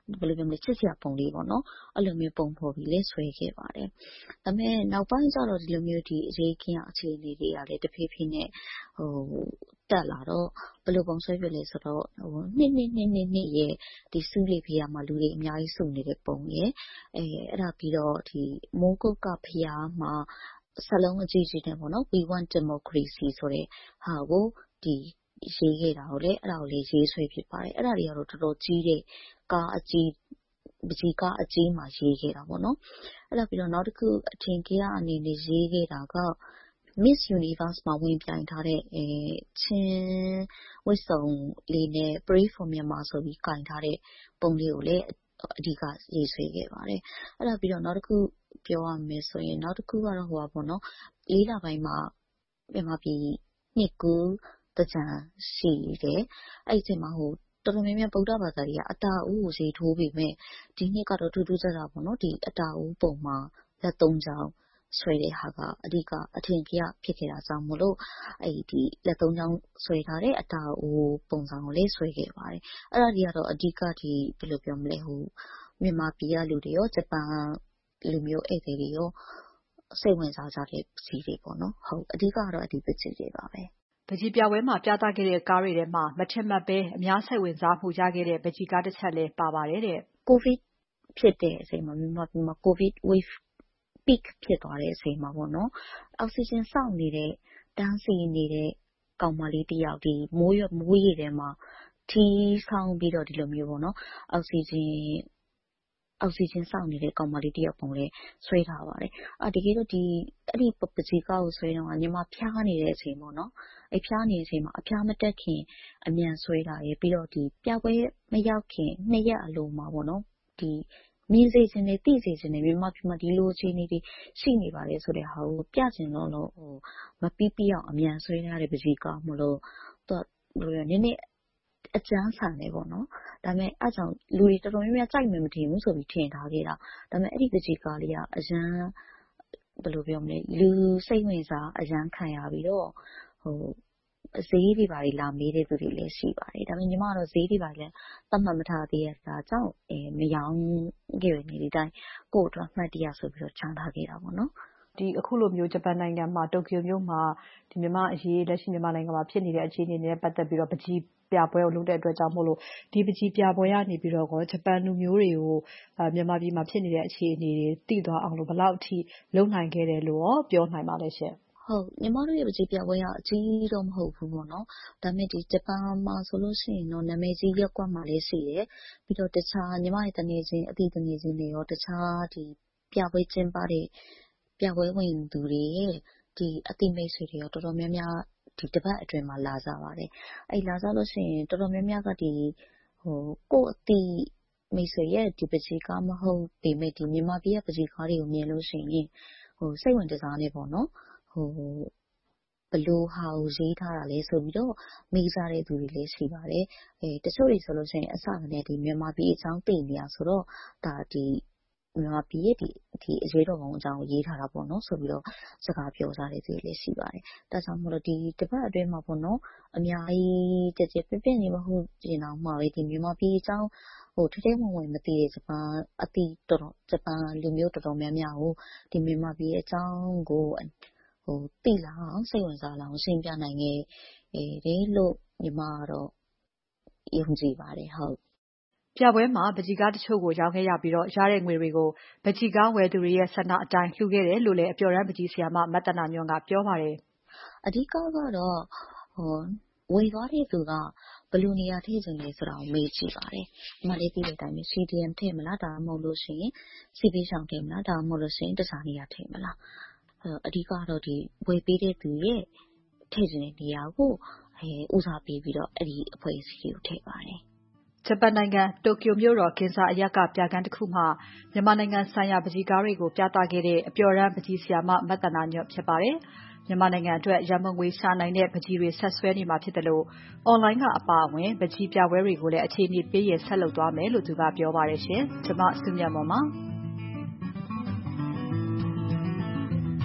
ဘယ်လိုပြောမလဲချစ်စရာပုံလေးပေါ့နော်အဲ့လိုမျိုးပုံဖော်ပြီးလဲဆွဲခဲ့ပါတယ်ဒါပေမဲ့နောက်ပိုင်းကျတော့ဒီလိုမျိုးဒီအရေးခင်းအခြေအနေတွေကလည်းတဖြည်းဖြည်းနဲ့ဟိုတက်လာတော့ဘယ်လိုပုံဆွဲပြလဲဆိုတော့ဟိုနှစ်နှစ်နှစ်နှစ်နှစ်ရဲ့ဒီစူးလေးဖေးရမှာလူတွေအများကြီးစုနေတဲ့ပုံရဲ့အဲအဲ့ဒါပြီးတော့ဒီမိုးကုတ်ကဖျားမှာစလုံးအကြီးကြီးနဲ့ပေါ့နော် we want democracy ဆိုတဲ့ဟာကိုဒီရေးခဲ့တာကိုလေအဲ့ဒါကိုလေရေးဆွဲဖြစ်ပါတယ်အဲ့ဒါတွေကတော့တော်တော်ကြီးတဲ့ကားအကြီးပကြီးကားအကြီးမှာရေးခဲ့တာပေါ့နော်အဲ့ဒါပြီးတော့နောက်တစ်ခုအထင်ကြီးအနေနဲ့ရေးခဲ့တာက Miss Universe မှာဝင်ပြိုင်ထားတဲ့အဲချင်းဝစ်စုံလေးနဲ့ Pray for Myanmar ဆိုပြီးကင်ထားတဲ့ပုံလေးကိုလည်းအဓိကရေးဆွဲခဲ့ပါတယ်အဲ့ဒါပြီးတော့နောက်တစ်ခုပြောရမယ်ဆိုရင်နောက်တစ်ခုကတော့ဟိုပါပေါ့နော်လေးလပိုင်းမှာမြန်မာပြည်နှစ်ကူတကြံရှိတယ်အဲ့ဒီအချိန်မှာဟိုတော်တော်များများဗုဒ္ဓဘာသာတွေကအတာအိုးကိုရေးထိုးပြီးမဲ့ဒီနှစ်ကတော့ထူးထူးခြားခြားပေါ့နော်ဒီအတာအိုးပုံမှာလက်သုံးချောင်းဆွဲတဲ့ဟာကအဓိကအထင်ကြီးဖြစ်ခဲ့တာကြောင့်မလို့အဲ့ဒီလက်သုံးချောင်းဆွဲထားတဲ့အတာအိုးပုံစံကိုလေးဆွဲခဲ့ပါတယ်အဲ့ဒါတွေကတော့အဓိကဒီဘယ်လိုပြောမလဲဟိုမြန်မာပြည်ကလူတွေရောဂျပန်လူမျိုးဧည့်သည်တွေရောစိတ်ဝင်စားကြတဲ့စီတွေပေါ့နော်ဟုတ်အဓိကတော့အဒီပစီတွေပါပဲပကြီးပြပွဲမှာပြသခဲ့တဲ့ကားတွေထဲမှာမထင်မှတ်ပဲအများစိတ်ဝင်စားမှုရခဲ့တဲ့ပကြီးကားတစ်ချက်လည်းပါပါတယ်တဲ့ကိုဗစ်ဖြစ်တဲ့အချိန်မှာမြန်မာပြည်မှာကိုဗစ် wave peak ဖြစ်သွားတဲ့အချိန်မှာပေါ့နော်အောက်ဆီဂျင်စောင့်နေတဲ့တန်းစီနေတဲ့ကောင်မလေးတစ်ယောက်ဒီမိုးရမိုးရေထဲမှာထီးဆောင်ပြီးတော့ဒီလိုမျိုးပေါ့နော်အောက်ဆီဂျင်အောက်ဆီဂျင်စောင့်နေတဲ့ကောင်မလေးတစ်ယောက်ပုံလေးဆွဲထားပါတယ်အာတကယ်တော့ဒီအဲ့ဒီပပကြီးကားကိုဆွဲတော့ညီမဖျားနေတဲ့အချိန်ပေါ့နော်အဲ့ဖျားနေတဲ့အချိန်မှာအဖျားမတက်ခင်အမြန်ဆွဲတာရယ်ပြီးတော့ဒီပြပွဲမရောက်ခင်နှစ်ရက်အလိုမှာပေါ့နော်ဒီမြင်စေချင်နေသိစေချင်နေမြန်မာပြည်မှာဒီလိုအခြေအနေတွေရှိနေပါတယ်ဆိုတဲ့ဟာကိုပြချင်တော့လို့ဟိုမပြီးပြအောင်အမြန်ဆွဲရတဲ့ပကြီးကားမလို့တော့ဘယ်လိုနည်းနည်းအကျန်းဆန်နေပေါ့နော်ဒါပေမဲ့အဲ့ကြောင့်လူတွေတော်တော်များများကြိုက်မှမထင်ဘူးဆိုပြီးထင်ထားခဲ့တာဒါပေမဲ့အဲ့ဒီပကြီးကားလေးကအရန်ဘယ်လိုပြောမလဲလူစိတ်ဝင်စားအရန်ခံရပြီးတော့ဟိုဈေးတွေပါလာမေးတဲ့သူတွေလည်းရှိပါတယ်ဒါပေမဲ့ညီမကတော့ဈေးတွေပါလည်းသတ်မှတ်မထားသေးတဲ့ဒါကြောင့်အဲမယောင်းခဲ့ရနေဒီတိုင်းကို့အတွက်မှတ်တရဆိုပြီးတော့ချန်ထားခဲ့တာပေါ့နော်ဒီအခုလိုမျိုးဂျပန်နိုင်ငံမှာတိုကျိုမြို့မှာဒီမြန်မာအရေးလက်ရှိမြန်မာနိုင်ငံမှာဖြစ်နေတဲ့အခြေအနေနဲ့ပတ်သက်ပြီးတော့ပကြီးပြပွဲကိုလုပ်တဲ့အတွက်ကြောင့်မို့လို့ဒီပကြီးပြပွဲကနေပြီးတော့ဂျပန်လူမျိုးတွေကိုမြန်မာပြည်မှာဖြစ်နေတဲ့အခြေအနေတွေသိသွားအောင်လို့ဘယ်လောက်အထိလုပ်နိုင်ခဲ့တယ်လို့ရောပြောနိုင်ပါလဲရှင်ဟုတ်ညီမတို့ရဲ့ပကြီးပြပွဲကအကြီးတော့မဟုတ်ဘူးပေါ့နော်ဒါပေမဲ့ဒီဂျပန်မှာဆိုလို့ရှိရင်တော့နာမည်ကြီးရက်ကွက်မှာလည်းရှိတယ်ပြီးတော့တခြားညီမရဲ့တနေချင်းအသီးတနေချင်းတွေရောတခြားဒီပြပွဲကျင်းပတဲ့ပြပွဲဝင်သူတွေဒီအတိမိတ်ဆွေတွေရောတော်တော်များများဒီတပတ်အတွင်းမှာလာကြပါတယ်အဲ့လာကြလို့ရှိရင်တော်တော်များများကဒီဟိုကိုယ့်အတိမိတ်ဆွေရဲ့ဒီပကြီးကားမဟုတ်ပေမဲ့ဒီမြန်မာပြည်ရဲ့ပကြီးကားတွေကိုမြင်လို့ရှိရင်ဟိုစိတ်ဝင်စားနေပေါ့နော်ဟိုဘလို့ဟာကိုရေးထားတာလဲဆိုပြီးတော့မိစားတဲ့သူတွေလည်းရှိပါတယ်အဲတချို့တွေဆိုလို့ရှိရင်အစကနေဒီမြန်မာပြည်အကြောင်းသိနေရဆိုတော့ဒါဒီမြန်မာပြည်ရဲ့ဒီဒီအရေးတော်ပုံအကြောင်းကိုရေးထားတာပေါ့နော်ဆိုပြီးတော့စကားပြောကြတဲ့သူတွေလည်းရှိပါတယ်ဒါကြောင့်မို့လို့ဒီတပတ်အတွင်းမှာပေါ့နော်အများကြီးကြကြပြပြနေမဟုတ်ရင်တော့မှာပဲဒီမြန်မာပြည်အကြောင်းဟိုထထဲဝင်ဝင်မသိတဲ့ဂျပန်အတိတော်တော်ဂျပန်လူမျိုးတော်တော်များများကိုဒီမြန်မာပြည်အကြောင်းကိုဟိုသိလာအောင်စိတ်ဝင်စားလာအောင်ရှင်းပြနိုင်ခဲ့တယ်လို့ညီမကတော့ယုံကြည်ပါတယ်ဟုတ်ပြပွဲမှာပကြီးကားတချို့ကိုရောင်းခဲ့ရပြီးတော့ရတဲ့ငွေတွေကိုပကြီးကားဝယ်သူတွေရဲ့ဆန္ဒအတိုင်းလှူခဲ့တယ်လို့လည်းအပျော်ရမ်းပကြီးဆရာမမတ္တနာညွန့်ကပြောပါတယ်အဓိကကတော့ဟိုဝယ်သွားတဲ့သူကဘယ်လိုနေရာထည့်ခြင်းလဲဆိုတာကိုမေးကြည့်ပါတယ်။မလေးပြီးတဲ့အတိုင်း စီ ဒီ အမ် ထည့်မလားဒါမှမဟုတ်လို့ရှိရင် စီ ပီ ရှောင်ထည့်မလားဒါမှမဟုတ်လို့ရှိရင်တခြားနေရာထည့်မလားအဓိကတော့ဒီဝယ်ပေးတဲ့သူရဲ့ထည့်ခြင်းတဲ့နေရာကိုအဲဦးစားပေးပြီးတော့အဲ့ဒီအဖွဲ့အစည်းကိုထည့်ပါတယ်ဂျပန်နိုင်ငံတိုကျိုမြို့တော်ကင်ဆာအရပ်ကပြကန်းတစ်ခုမှာမြန်မာနိုင်ငံဆိုင်ရာပကြီးကားတွေကိုပြသခဲ့တဲ့အပျော်ရမ်းပကြီးဆရာမမတ္တနာညွန့်ဖြစ်ပါတယ်။မြန်မာနိုင်ငံအတွက်ရန်ပုံငွေရှာနိုင်တဲ့ပကြီးတွေဆက်ဆွဲနေမှာဖြစ်တယ်လို့ online ကအပါအဝင်ပကြီးပြပွဲတွေကိုလည်းအခြေအနေပေးရင်ဆက်လုပ်သွားမယ်လို့သူကပြောပါတယ်ရှင်။ကျွန်မစုမြတ်မောင်ပါ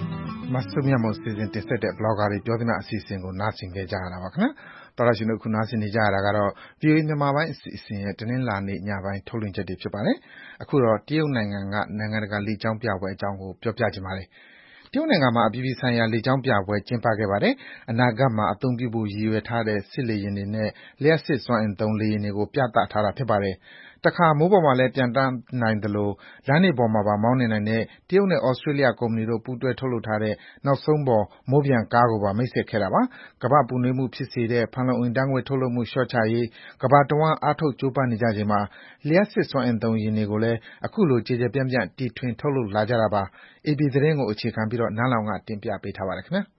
မဆုမြတ်မွန်စီစဉ်တင်ဆက်တဲ့ blogger တွေပြောသမျှအစီအစဉ်ကိုနားဆင်ကြရတာပါခင်ဗျာ။တော်ရရှင်တို့ခုနားဆင်နေကြရတာကတော့ ဗွီအိုအေ မြန်မာပိုင်းအစီအစဉ်ရဲ့တနင်္လာနေ့ညပိုင်းထုတ်လွှင့်ချက်တွေဖြစ်ပါတယ်။အခုတော့တရုတ်နိုင်ငံကနိုင်ငံတကာလေကြောင်းပြပွဲအကြောင်းကိုပြောပြချင်ပါတယ်။တရုတ်နိုင်ငံမှာအပြည်ပြည်ဆိုင်ရာလေကြောင်းပြပွဲကျင်းပခဲ့ပါတယ်။အနာဂတ်မှာအသုံးပြုဖို့ရည်ရွယ်ထားတဲ့စစ်လေယာဉ်တွေနဲ့လျှပ်စစ်စွမ်းအင်သုံးလေယာဉ်တွေကိုပြသထားတာဖြစ်ပါတယ်။တခါမိုးပေါ်မှာလည်းပျံသန်းနိုင်သလိုလမ်းတွေပေါ်မှာပါမောင်းနှင်နိုင်တဲ့တရုတ်နဲ့ဩစတြေးလျကုမ္ပဏီတို့ပူးတွဲထုတ်လုပ်ထားတဲ့နောက်ဆုံးပေါ်မိုးပျံကားကိုပါမိတ်ဆက်ခဲ့တာပါ။ကမ္ဘာ့ပူနွေးမှုဖြစ်စေတဲ့ဖန်လုံအိမ်ဓာတ်ငွေ့ထုတ်လွှတ်မှုလျှော့ချရေးကမ္ဘာတဝန်းအားထုတ်ကြိုးပမ်းနေကြချိန်မှာလျှပ်စစ်စွမ်းအင်သုံးယာဉ်တွေကိုလည်းအခုလိုကျယ်ကျယ်ပြန့်ပြန့်တီထွင်ထုတ်လုပ်လာကြတာပါ။ အေပီသတင်းကိုအခြေခံပြီးနန်းလောင်ဝ်ကတင်ပြပေးထားပါတယ်ခင်ဗျာ။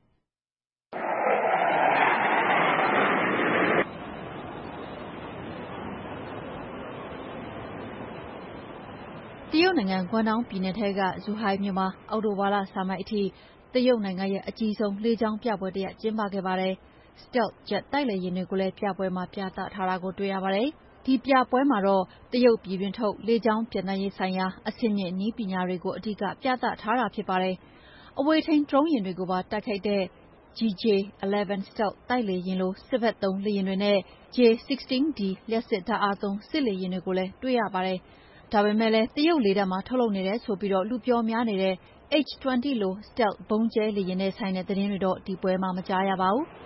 တရုတ်နိုင်ငံဂွမ်ဒေါင်းပြည်နယ်ထဲကဇူဟိုင်းမြို့မှာအောက်တိုဘာလဆန်းပိုင်းအထိတရုတ်နိုင်ငံရဲ့အကြီးဆုံးလေကြောင်းပြပွဲတစ်ရပ်ကျင်းပခဲ့ပါတယ်။ Stealth Jet တိုက်လေယာဉ်တွေကိုလည်းပြပွဲမှာပြသထားတာကိုတွေ့ရပါတယ်။ဒီပြပွဲမှာတော့တရုတ်ပြည်တွင်းထုတ်လေကြောင်းပျံသန်းရေးဆိုင်ရာအဆင့်မြင့်နည်းပညာတွေကိုအဓိကပြသထားတာဖြစ်ပါတယ်။အဝေးထိန်းဒရုန်းယာဉ်တွေကိုပါတိုက်ခိုက်တဲ့ ဂျီ ဂျေ အဆယ့် Stealth တိုက်လေယာဉ်လိုစစ်ဘက်သုံးလေယာဉ်တွေနဲ့ ဂျေ ၁၆ ဒီ လျှပ်စစ်ဓာတ်အားသုံးစစ်လေယာဉ်တွေကိုလည်းတွေ့ရပါတယ်။ဒါပေမဲ့လည်းတရုတ်လေတပ်မှာထုတ်လုပ်နေတယ်ဆိုပြီးလူပြောများနေတဲ့ H ၂၀ လို Stealth ဗုံးကျဲလေယာဉ်နဲ့ဆိုင်တဲ့သတင်းတွေတော့ဒီပွဲမှာမကြားရပါဘူး။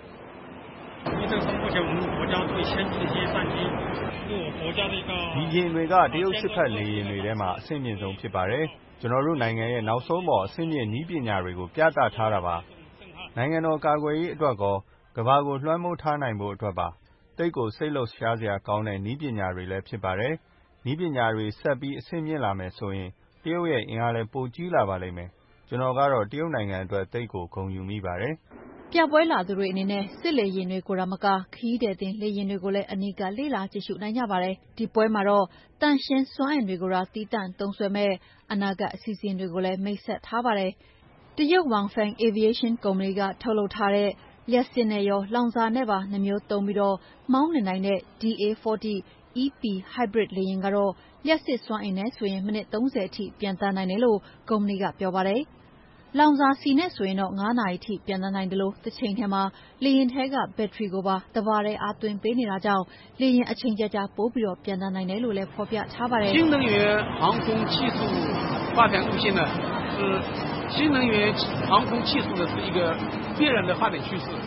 ဒီယာဉ်တွေကတရုတ်စစ်ဘက်လေယာဉ်တွေထဲမှာအဆင့်မြင့်ဆုံးဖြစ်ပါတယ်။ကျွန်တော်တို့နိုင်ငံရဲ့နောက်ဆုံးပေါ်အဆင့်မြင့်နည်းပညာတွေကိုပြသထားတာပါ။နိုင်ငံတော်ကာကွယ်ရေးအတွက်ကောကမ္ဘာကိုလွှမ်းမိုးထားနိုင်ဖို့အတွက်ပါတိတ်ကိုစိတ်လှုပ်ရှားစရာကောင်းတဲ့နည်းပညာတွေလည်းဖြစ်ပါတယ်။နည်းပညာတွေဆက်ပြီးအဆင့်မြင့်လာမယ်ဆိုရင်တရုတ်ရဲ့အင်အားလည်းပိုကြီးလာပါလိမ့်မယ်။ကျွန်တော်ကတော့တရုတ်နိုင်ငံအတွက်သိတ်ကိုဂုဏ်ယူမိပါတယ်။ပြပွဲလာသူတွေအနေနဲ့စစ်လေယာဉ်တွေကိုသာမကခရီးသည်တင်လေယာဉ်တွေကိုလည်းအနီးကပ်လေ့လာကြည့်ရှုနိုင်ကြပါတယ်။ဒီပွဲမှာတော့သန့်ရှင်းစွမ်းအင်တွေကိုသာသီးသန့်သုံးစွဲမဲ့အနာဂတ်အစီအစဉ်တွေကိုလည်းမိတ်ဆက်ထားပါတယ်။တရုတ် Wangfeng Aviation ကုမ္ပဏီကထုတ်လုပ်ထားတဲ့လျှပ်စစ်နဲ့ရောလောင်စာနဲ့ပါနှစ်မျိုးသုံးပြီးမောင်းနှင်နိုင်တဲ့ ဒီ အေ ၄၀ အီ ပီ Hybrid လေယာဉ်ကတော့လျှပ်စစ်စွမ်းအင်နဲ့ဆိုရင်မိနစ်သုံးဆယ်ထိပျံသန်းနိုင်တယ်လို့ကုမ္ပဏီကပြောပါတယ်။လောင်စာဆီနဲ့ဆိုရင်တော့ငါးနာရီထိပျံသန်းနိုင်တယ်လို့တစ်ချိန်ထဲမှာလေယာဉ်ထဲကဘက်ထရီကိုပါတဘာထဲအားသွင်းပေးနေတာကြောင့်လေယာဉ်အချိန်ကြာကြာပိုပြီးပျံသန်းနိုင်တယ်လို့လည်းဖော်ပြထားပါတယ်။新能源航空技术发展路线呢是新能源航空技术呢是一个必然的发展趋势。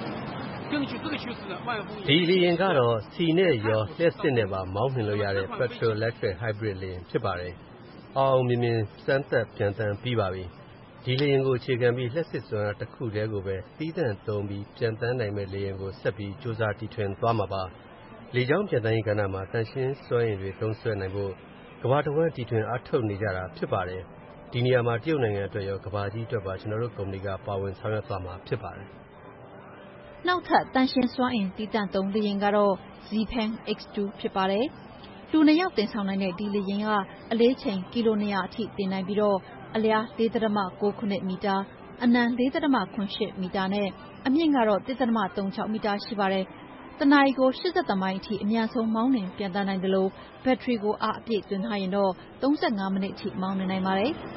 ဒီလေယာဉ်ကတော့ဆီနဲ့ရောလျှက်စစ်နဲ့ပါမောင်းနှင်လို့ရတဲ့ Petrol Electric Hybrid လေယာဉ်ဖြစ်ပါတယ်။အောင်အောင်မြင်မြင်စမ်းသပ်ပျံသန်းပြီးပါပြီ။ဒီလေယာဉ်ကိုအခြေခံပြီးလျှက်စစ်စွမ်းအားတစ်ခုတည်းကိုပဲသီးသန့်သုံးပြီးပျံသန်းနိုင်မဲ့လေယာဉ်ကိုဆက်ပြီးစူးစမ်းတီထွင်သွားမှာပါ။လေကြောင်းပျံသန်းရေးကဏ္ဍမှာသန့်ရှင်းစွမ်းအင်တွေသုံးစွဲနိုင်ဖို့ကမ္ဘာတစ်ဝန်းတီထွင်အားထုတ်နေကြတာဖြစ်ပါတယ်။ဒီနေရာမှာတရုတ်နိုင်ငံအတွက်ရောကမ္ဘာကြီးအတွက်ပါကျွန်တော်တို့ကုမ္ပဏီကပါဝင်ဆောင်ရွက်သွားမှာဖြစ်ပါတယ်။နောက်ထပ်သန့်ရှင်းစွမ်းအင်သီးသန့်သုံးလေယာဉ်ကတော့ Zhipeng เอ็กซ์ တူ ဖြစ်ပါတယ်။လူနှစ်ယောက်တင်ဆောင်နိုင်တဲ့ဒီလေယာဉ်ကအလေးချိန်ကီလိုနှစ်ရာအထိတင်နိုင်ပြီးအလျား ၄.၉၇ မီတာ၊အနံ ၄.၇၈ မီတာနဲ့အမြင့်ကတော့ ၁.၃၆ မီတာရှိပါတယ်။တနာရီကို၈၁ မိုင်အထိအမြန်ဆုံးမောင်းနှင်ပျံသန်းနိုင်သလိုဘက်ထရီကိုအားအပြည့်သွင်းထားရင်တော့၃၅မိနစ်အထိမောင်းနှင်နိုင်ပါတယ်။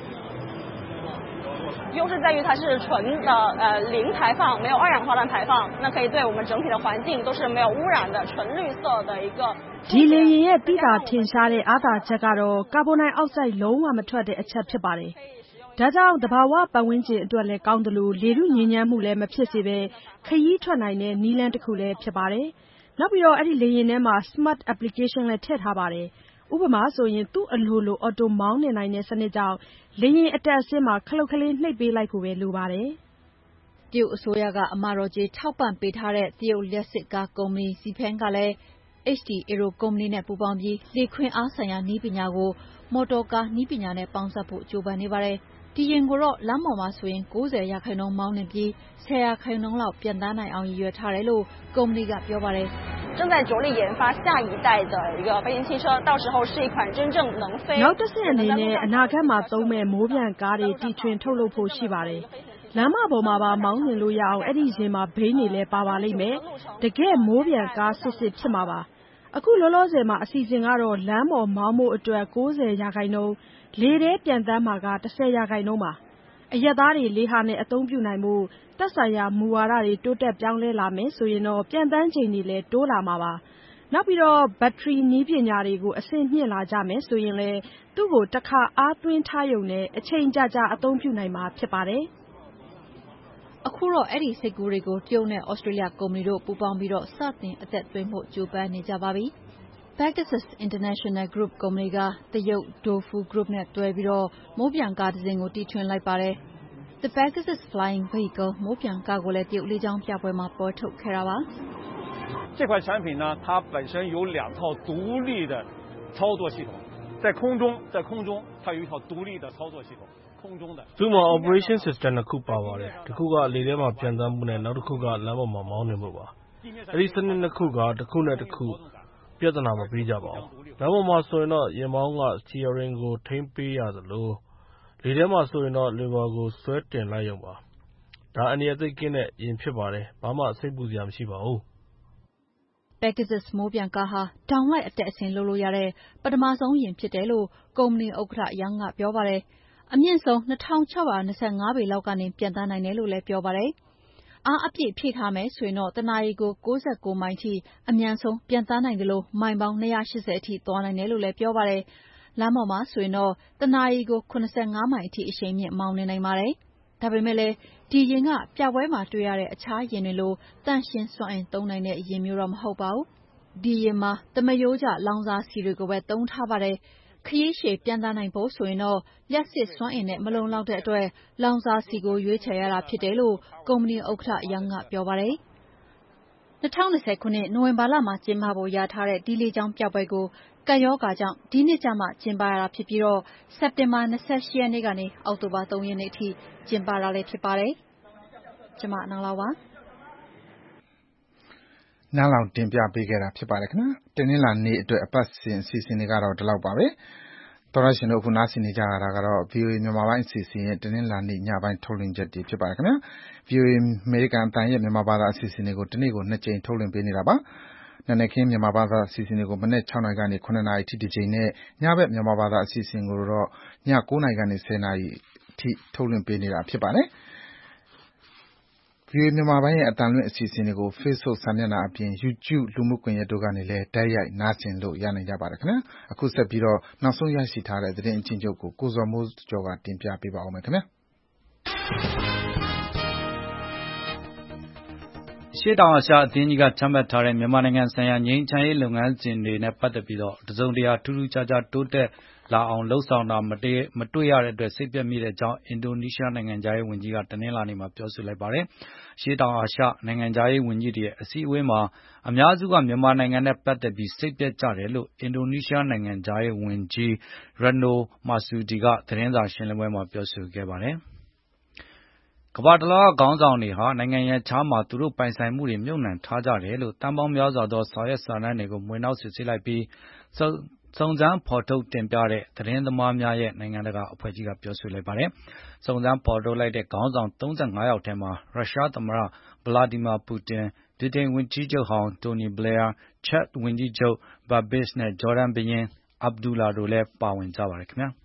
优势在于它是纯的呃零排放，没有二氧化碳排放，那可以对我们整体的环境都是没有污染的纯绿色的一个。 ဒီလေယာဉ်ရဲ့တိတာထင်ရှားတဲ့အားသာချက်ကတော့ကာဗွန်ဒိုင်အောက်ဆိုက်လုံးဝမထွက်တဲ့အချက်ဖြစ်ပါတယ်။ဒါကြောင့်သဘာဝပတ်ဝန်းကျင်အတွက်လည်းကောင်းတယ်လို့လေထုညစ်ညမ်းမှုလည်းမဖြစ်စေပဲခရီးထွက်နိုင်တဲ့နည်းလမ်းတစ်ခုလည်းဖြစ်ပါတယ်။နောက်ပြီးတော့အဲ့ဒီလေယာဉ်ထဲမှာ Smart Application လည်းထည့်ထားပါတယ်။ဥပမာဆိုရင်သူ့အလိုလိုအော်တိုမောင်းနှင်နိုင်တဲ့စနစ်ကြောင့်လေယာဉ်အတက်အဆင်းမှာခလုတ်ကလေးနှိပ်ပေးလိုက်ဖို့ပဲလိုပါတယ်။တရုတ်အစိုးရကအမှာတော်ကြေးထောက်ပံ့ပေးထားတဲ့တရုတ်လျှပ်စစ်ကားကုမ္ပဏီ Zhipeng ကလည်း H D Aero ကုမ္ပဏီနဲ့ပူးပေါင်းပြီးလေခွင်းအားဆိုင်ရာနည်းပညာကိုမော်တော်ကားနည်းပညာနဲ့ပေါင်းစပ်ဖို့ကြိုးပမ်းနေပါတယ်။ဒီယာဉ်ကိုတော့လမ်းပေါ်မှာဆိုရင်၉၀ရာခိုင်နှုန်းမောင်းနှင်ပြီး၁၀ရာခိုင်နှုန်းလောက်ပျံသန်းနိုင်အောင်ရည်ရွယ်ထားတယ်လို့ကုမ္ပဏီကပြောပါတယ်။正在着力研发下一代的一个飞行汽车，到时候是一款真正能飞。 နောက်တစ်ဆင့်အနေနဲ့အနာဂတ်မှာသုံးမဲ့မိုးပျံကားတွေတီထွင်ထုတ်လုပ်ဖို့ရှိပါတယ်။လမ်းမပေါ်မှာပါမောင်းနှင်လို့ရအောင်အဲ့ဒီယာဉ်မှာဘိန်းတွေလည်းပါပါလိမ့်မယ်။တကယ်မိုးပျံကားစစ်စစ်ဖြစ်မှာပါ။အခုလောလောဆယ်မှာအစီအစဉ်ကတော့လမ်းပေါ်မောင်းဖို့အတွက်၉၀ရာခိုင်နှုန်းလေထဲပျံသန်းမှာက၁၀ရာခိုင်နှုန်းပါ။အရပ်သားတွေလေဟာနဲ့အသုံးပြုနိုင်ဖို့သက်ဆိုင်ရာမူဝါဒတွေတိုးတက်ပြောင်းလဲလာမယ်ဆိုရင်တော့ပြန်တမ်းချိန်တွေလည်းတိုးလာမှာပါနောက်ပြီးတော့ဘက်ထရီနည်းပညာတွေကိုအဆင့်မြင့်လာကြမယ်ဆိုရင်လည်းသူ့ကိုတစ်ခါအားသွင်းထားရုံနဲ့အချိန်ကြာကြာအသုံးပြုနိုင်မှာဖြစ်ပါတယ်အခုတော့အဲ့ဒီစိတ်ကူးတွေကိုတရုတ်နဲ့ဩစတြေးလျကုမ္ပဏီတို့ပူးပေါင်းပြီးတော့စတင်အသက်သွင်းဖို့ကြိုးပမ်းနေကြပါပြီ။ Pegasus International Group ကုမ္ပဏီကတရုတ် Dongfu Group နဲ့တွဲပြီးတော့မိုးပျံကားတစ်စင်းကိုတီထွင်လိုက်ပါတယ်။ The Pegasus Flying Vehicle မိုးပျံကားကိုလည်းတရုတ်လေးကြောင်းပြပွဲမှာပေါ်ထုတ်ခဲ့တာပါ။这款产品呢，它本身有两套独立的操作系统，在空中，在空中它有一套独立的操作系统。 သူ့မှာ operation system တစ်ခုပါပါတယ်။တစ်ခုကလေထဲမှာပြန်တမ်းမှုနဲ့နောက်တစ်ခုကလမ်းပေါ်မှာမောင်းနေမှုပါ။အဲဒီစနစ်နှစ်ခုကတစ်ခုနဲ့တစ်ခုပြဿနာမပေးကြပါဘူး။လမ်းပေါ်မှာဆိုရင်တော့ရင်မောင်းက steering ကိုထိန်းပေးရသလိုလေထဲမှာဆိုရင်တော့ lever ကိုဆွဲတင်လိုက်ရုံပါ။ဒါအန္တရာယ်သိပ်ကင်းတဲ့ယာဉ်ဖြစ်ပါတယ်။ဘာမှစိတ်ပူစရာမရှိပါဘူး။ Pegasus မိုးပျံကားဟာတောင်လိုက်အတက်အဆင်းလုပ်လို့ရတဲ့ပထမဆုံးယာဉ်ဖြစ်တယ်လို့ကုမ္ပဏီဥက္ကဋ္ဌ Yang ကပြောပါတယ်။အမြင့်ဆုံး၂၆၂၅ပေလောက်ကနေပျံသန်းနိုင်တယ်လို့လည်းပြောပါတယ်။အားအပြည့်ဖြည့်ထားမယ်ဆိုရင်တော့တနာရီကို၉၉မိုင်ထိအမြန်ဆုံးပျံသန်းနိုင်တယ်လို့မိုင်ပေါင်း၂၈၀အထိသွားနိုင်တယ်လို့လည်းပြောပါတယ်။လမ်းပေါ်မှာဆိုရင်တော့တနာရီကို၇၅မိုင်အထိအရှိန်မြင့်မောင်းနေနိုင်ပါတယ်။ဒါပေမဲ့လည်းဒီယာဉ်ကပြပွဲမှာတွေ့ရတဲ့အခြားယာဉ်တွေလိုတန့်ရှင်းစွမ်းအင်သုံးနိုင်တဲ့ယာဉ်မျိုးတော့မဟုတ်ပါဘူး။ဒီယာဉ်မှာသမားရိုးကျလောင်စာဆီတွေကိုပဲသုံးထားပါတယ်။ခရီးရှည်ပျံသန်းနိုင်ဖို့ဆိုရင်တော့လျှပ်စစ်စွမ်းအင်နဲ့မလုံလောက်တဲ့အတွက်လောင်စာဆီကိုရွေးချယ်ရတာဖြစ်တယ်လို့ကုမ္ပဏီဥက္ကဋ္ဌ Yang ကပြောပါတယ်။၂၀၂၀ခုနှစ်နိုဝင်ဘာလမှာကျင်းပဖို့လျာထားတဲ့ဒီလေကြောင်းပြပွဲကိုကပ်ရောဂါကြောင့်ဒီနှစ်ကျမှကျင်းပရတာဖြစ်ပြီးတော့စက်တင်ဘာ၂၈ရက်နေ့ကနေအောက်တိုဘာ၃ရက်နေ့အထိကျင်းပတာလည်းဖြစ်ပါတယ်။ကျွန်မနန်းလာပါနားလောင်တင်ပြပေးခဲ့တာဖြစ်ပါတယ်ခင်ဗျာတင်းနှင်းလာနေ့အတွက်အပတ်စဉ်အစီအစဉ်တွေကတော့ဒီလောက်ပါပဲတော်ရရှင်တို့အခုနားဆင်နေကြရတာကတော့ ဗွီအိုအေ မြန်မာပိုင်းအစီအစဉ်ရဲ့တင်းနှင်းလာနေ့ညပိုင်းထုတ်လွှင့်ချက်တွေဖြစ်ပါတယ်ခင်ဗျာ ဗွီအိုအေ အမေရိကန်အသံရဲ့မြန်မာဘာသာအစီအစဉ်တွေကိုဒီနေ့ကိုနှစ်ကြိမ်ထုတ်လွှင့်ပေးနေတာပါနာနေခင်းမြန်မာဘာသာအစီအစဉ်တွေကိုမနေ့၆နာရီကနေ9နာရီထိဒီကြိမ်နဲ့ညဘက်မြန်မာဘာသာအစီအစဉ်ကိုတော့ည9နာရီကနေ10နာရီထိထုတ်လွှင့်ပေးနေတာဖြစ်ပါတယ်ဗွီအိုအေမြန်မာပိုင်းရဲ့အတန်လွင့်အစီအစဉ်တွေကို Facebook စာမျက်နှာအပြင် YouTube လူမှုကွန်ရက်တို့ကနေလည်းတိုက်ရိုက်နားဆင်လို့ရနိုင်ကြပါတယ်ခင်ဗျာအခုဆက်ပြီးတော့နောက်ဆုံးရရှိထားတဲ့သတင်းအချင်းချုပ်ကိုကိုဇော်မိုးကျော်ကတင်ပြပေးပါဦးမယ်ခင်ဗျာရှေ့တောင်အာရှအသင်းကြီးကချမှတ်ထားတဲ့မြန်မာနိုင်ငံဆိုင်ရာငြိမ်းချမ်းရေးလုပ်ငန်းစဉ်တွေနဲ့ပတ်သက်ပြီးတော့တစုံတရာထူးထူးခြားခြားတိုးတက်လာအောင်လှုံ့ဆော်တာမတေးမတွေ့ရတဲ့အတွက်စိတ်ပြည့်မိတဲ့အကြောင်းအင်ဒိုနီးရှားနိုင်ငံသားရေးဝန်ကြီးကတနင်္လာနေ့မှာပြောဆိုလိုက်ပါတယ်။ရှေ့တောင်အာရှနိုင်ငံသားရေးဝန်ကြီးတွေရဲ့အစည်းအဝေးမှာအများစုကမြန်မာနိုင်ငံနဲ့ပတ်သက်ပြီးစိတ်ပြည့်ကြတယ်လို့အင်ဒိုနီးရှားနိုင်ငံသားရေးဝန်ကြီး Retno Marsudi ကသတင်းစာရှင်းလင်းပွဲမှာပြောဆိုခဲ့ပါတယ်။ကမ္ဘာတလွှားခေါင်းဆောင်တွေဟာနိုင်ငံရဲ့ခြားမှာသူတို့ပိုင်ဆိုင်မှုတွေမြုပ်နှံထားကြတယ်လို့တန်ပေါင်းများစွာသောစာရွက်စာတမ်းတွေကိုမွေးနှောက်စစ်ဆေးလိုက်ပြီးစုံစမ်းဖော်ထုတ်တင်ပြတဲ့သတင်းသမားများရဲ့နိုင်ငံတကာအဖွဲ့ကြီးကပြောဆိုလိုက်ပါတယ်။စုံစမ်းဖော်ထုတ်လိုက်တဲ့ခေါင်းဆောင်၃၅ယောက်ထဲမှာရုရှားသမ္မတဗလာဒီမာပူတင်၊ဗြိတိန်ဝန်ကြီးချုပ်ဟောင်းတိုနီဘလက်ယာ၊ချက်ဝန်ကြီးချုပ်ဘာဘစ်နဲ့ဂျော်ဒန်ဘုရင်အဗ်ဒူလာတို့လည်းပါဝင်ကြပါတယ်ခင်ဗျာ။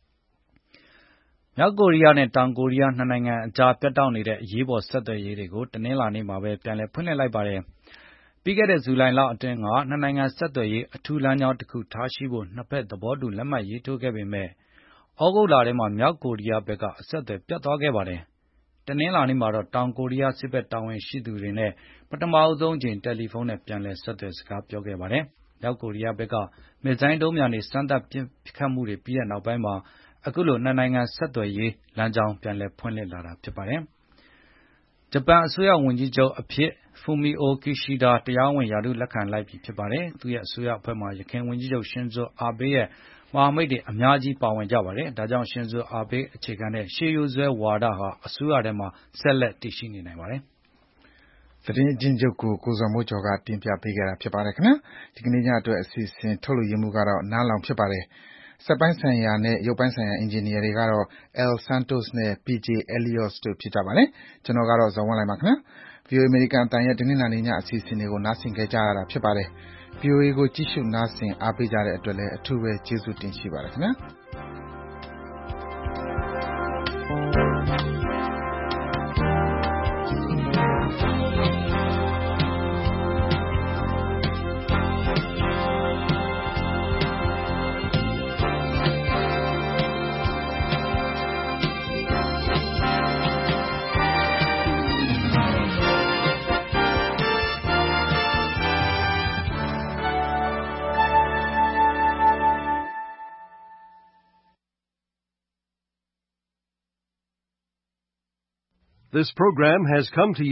မြောက်ကိုရီးယားနဲ့တောင်ကိုရီးယားနှစ်နိုင်ငံအကြားပြတ်တောက်နေတဲ့အရေးပေါ်ဆက်သွယ်ရေးတွေကိုတနင်္လာနေ့မှာပဲပြန်လည်ဖွင့်လှစ်လိုက်ပါတယ်။ပြီးခဲ့တဲ့ဇူလိုင်လအတွင်းကနှစ်နိုင်ငံဆက်သွယ်ရေးအထူးလမ်းကြောင်းတစ်ခုထားရှိဖို့နှစ်ဖက်သဘောတူလက်မှတ်ရေးထိုးခဲ့ပေမဲ့ဩဂုတ်လထဲမှာမြောက်ကိုရီးယားဘက်ကအဆက်အသွယ်ပြတ်သွားခဲ့ပါတယ်။တနင်္လာနေ့မှာတော့တောင်ကိုရီးယားစစ်ဘက်တာဝန်ရှိသူတွေနဲ့ပထမဆုံးအကြိမ်တယ်လီဖုန်းနဲ့ပြန်လည်ဆက်သွယ်စကားပြောခဲ့ပါတယ်။မြောက်ကိုရီးယားဘက်ကမစ်ဇိုင်းဒုံးများနဲ့စမ်းသပ်ပစ်ခတ်မှုတွေပြီးတဲ့နောက်ပိုင်းမှာအခုလိုနှစ်နိုင်ငံဆက်သွယ်ရေးလမ်းကြောင်းပြန်လည်ဖွင့်လှစ်လာတာဖြစ်ပါတယ်။ဂျပန်အစိုးရဝန်ကြီးချုပ်အဖြစ်ဖူမီအိုကီရှီဒါတရားဝင်ရာထူးလက်ခံလိုက်ပြီဖြစ်ပါတယ်။သူ့ရဲ့အစိုးရအဖွဲ့မှာယခင်ဝန်ကြီးချုပ်ရှင်ဇိုအာဘေးရဲ့မဟာမိတ်တွေအများကြီးပါဝင်ကြပါတယ်။ဒါကြောင့်ရှင်ဇိုအာဘေးအခြေခံတဲ့ရှေးရိုးစွဲဝါဒဟာအစိုးရထဲမှာဆက်လက်တည်ရှိနေနိုင်ပါတယ်။သတင်းအချင်းချုပ်ကိုကိုဇော်မိုးကျော်ကတင်ပြပေးခဲ့တာဖြစ်ပါတယ်ခင်ဗျာ။ဒီကနေ့ညအတွက်အစီအစဉ်ထုတ်လွှင့်ရမှုကတော့နားလောင်ဖြစ်ပါတယ်။စက်ပိုင်းဆိုင်ရာနဲ့ရုပ်ပိုင်းဆိုင်ရာအင်ဂျင်နီယာတွေကတော့ El Santos နဲ့ ပီ ဂျေ Elios တို့ဖြစ်ကြပါတယ်။ကျွန်တော်ကတော့ဇော်ဝင်းလိုက်ပါခင်ဗျာ။ ဗွီအိုအေအမေရိကန်အသံရဲ့တင်းနှင်းလာနေညအစီအစဉ်တွေကိုနားဆင်ကြရတာဖြစ်ပါတယ်။ ဗွီအိုအေကိုကြည့်ရှုနားဆင်အားပေးကြတဲ့အတွက်လည်းအထူးပဲကျေးဇူးတင်ရှိပါတယ်ခင်ဗျာ။ This program has come to you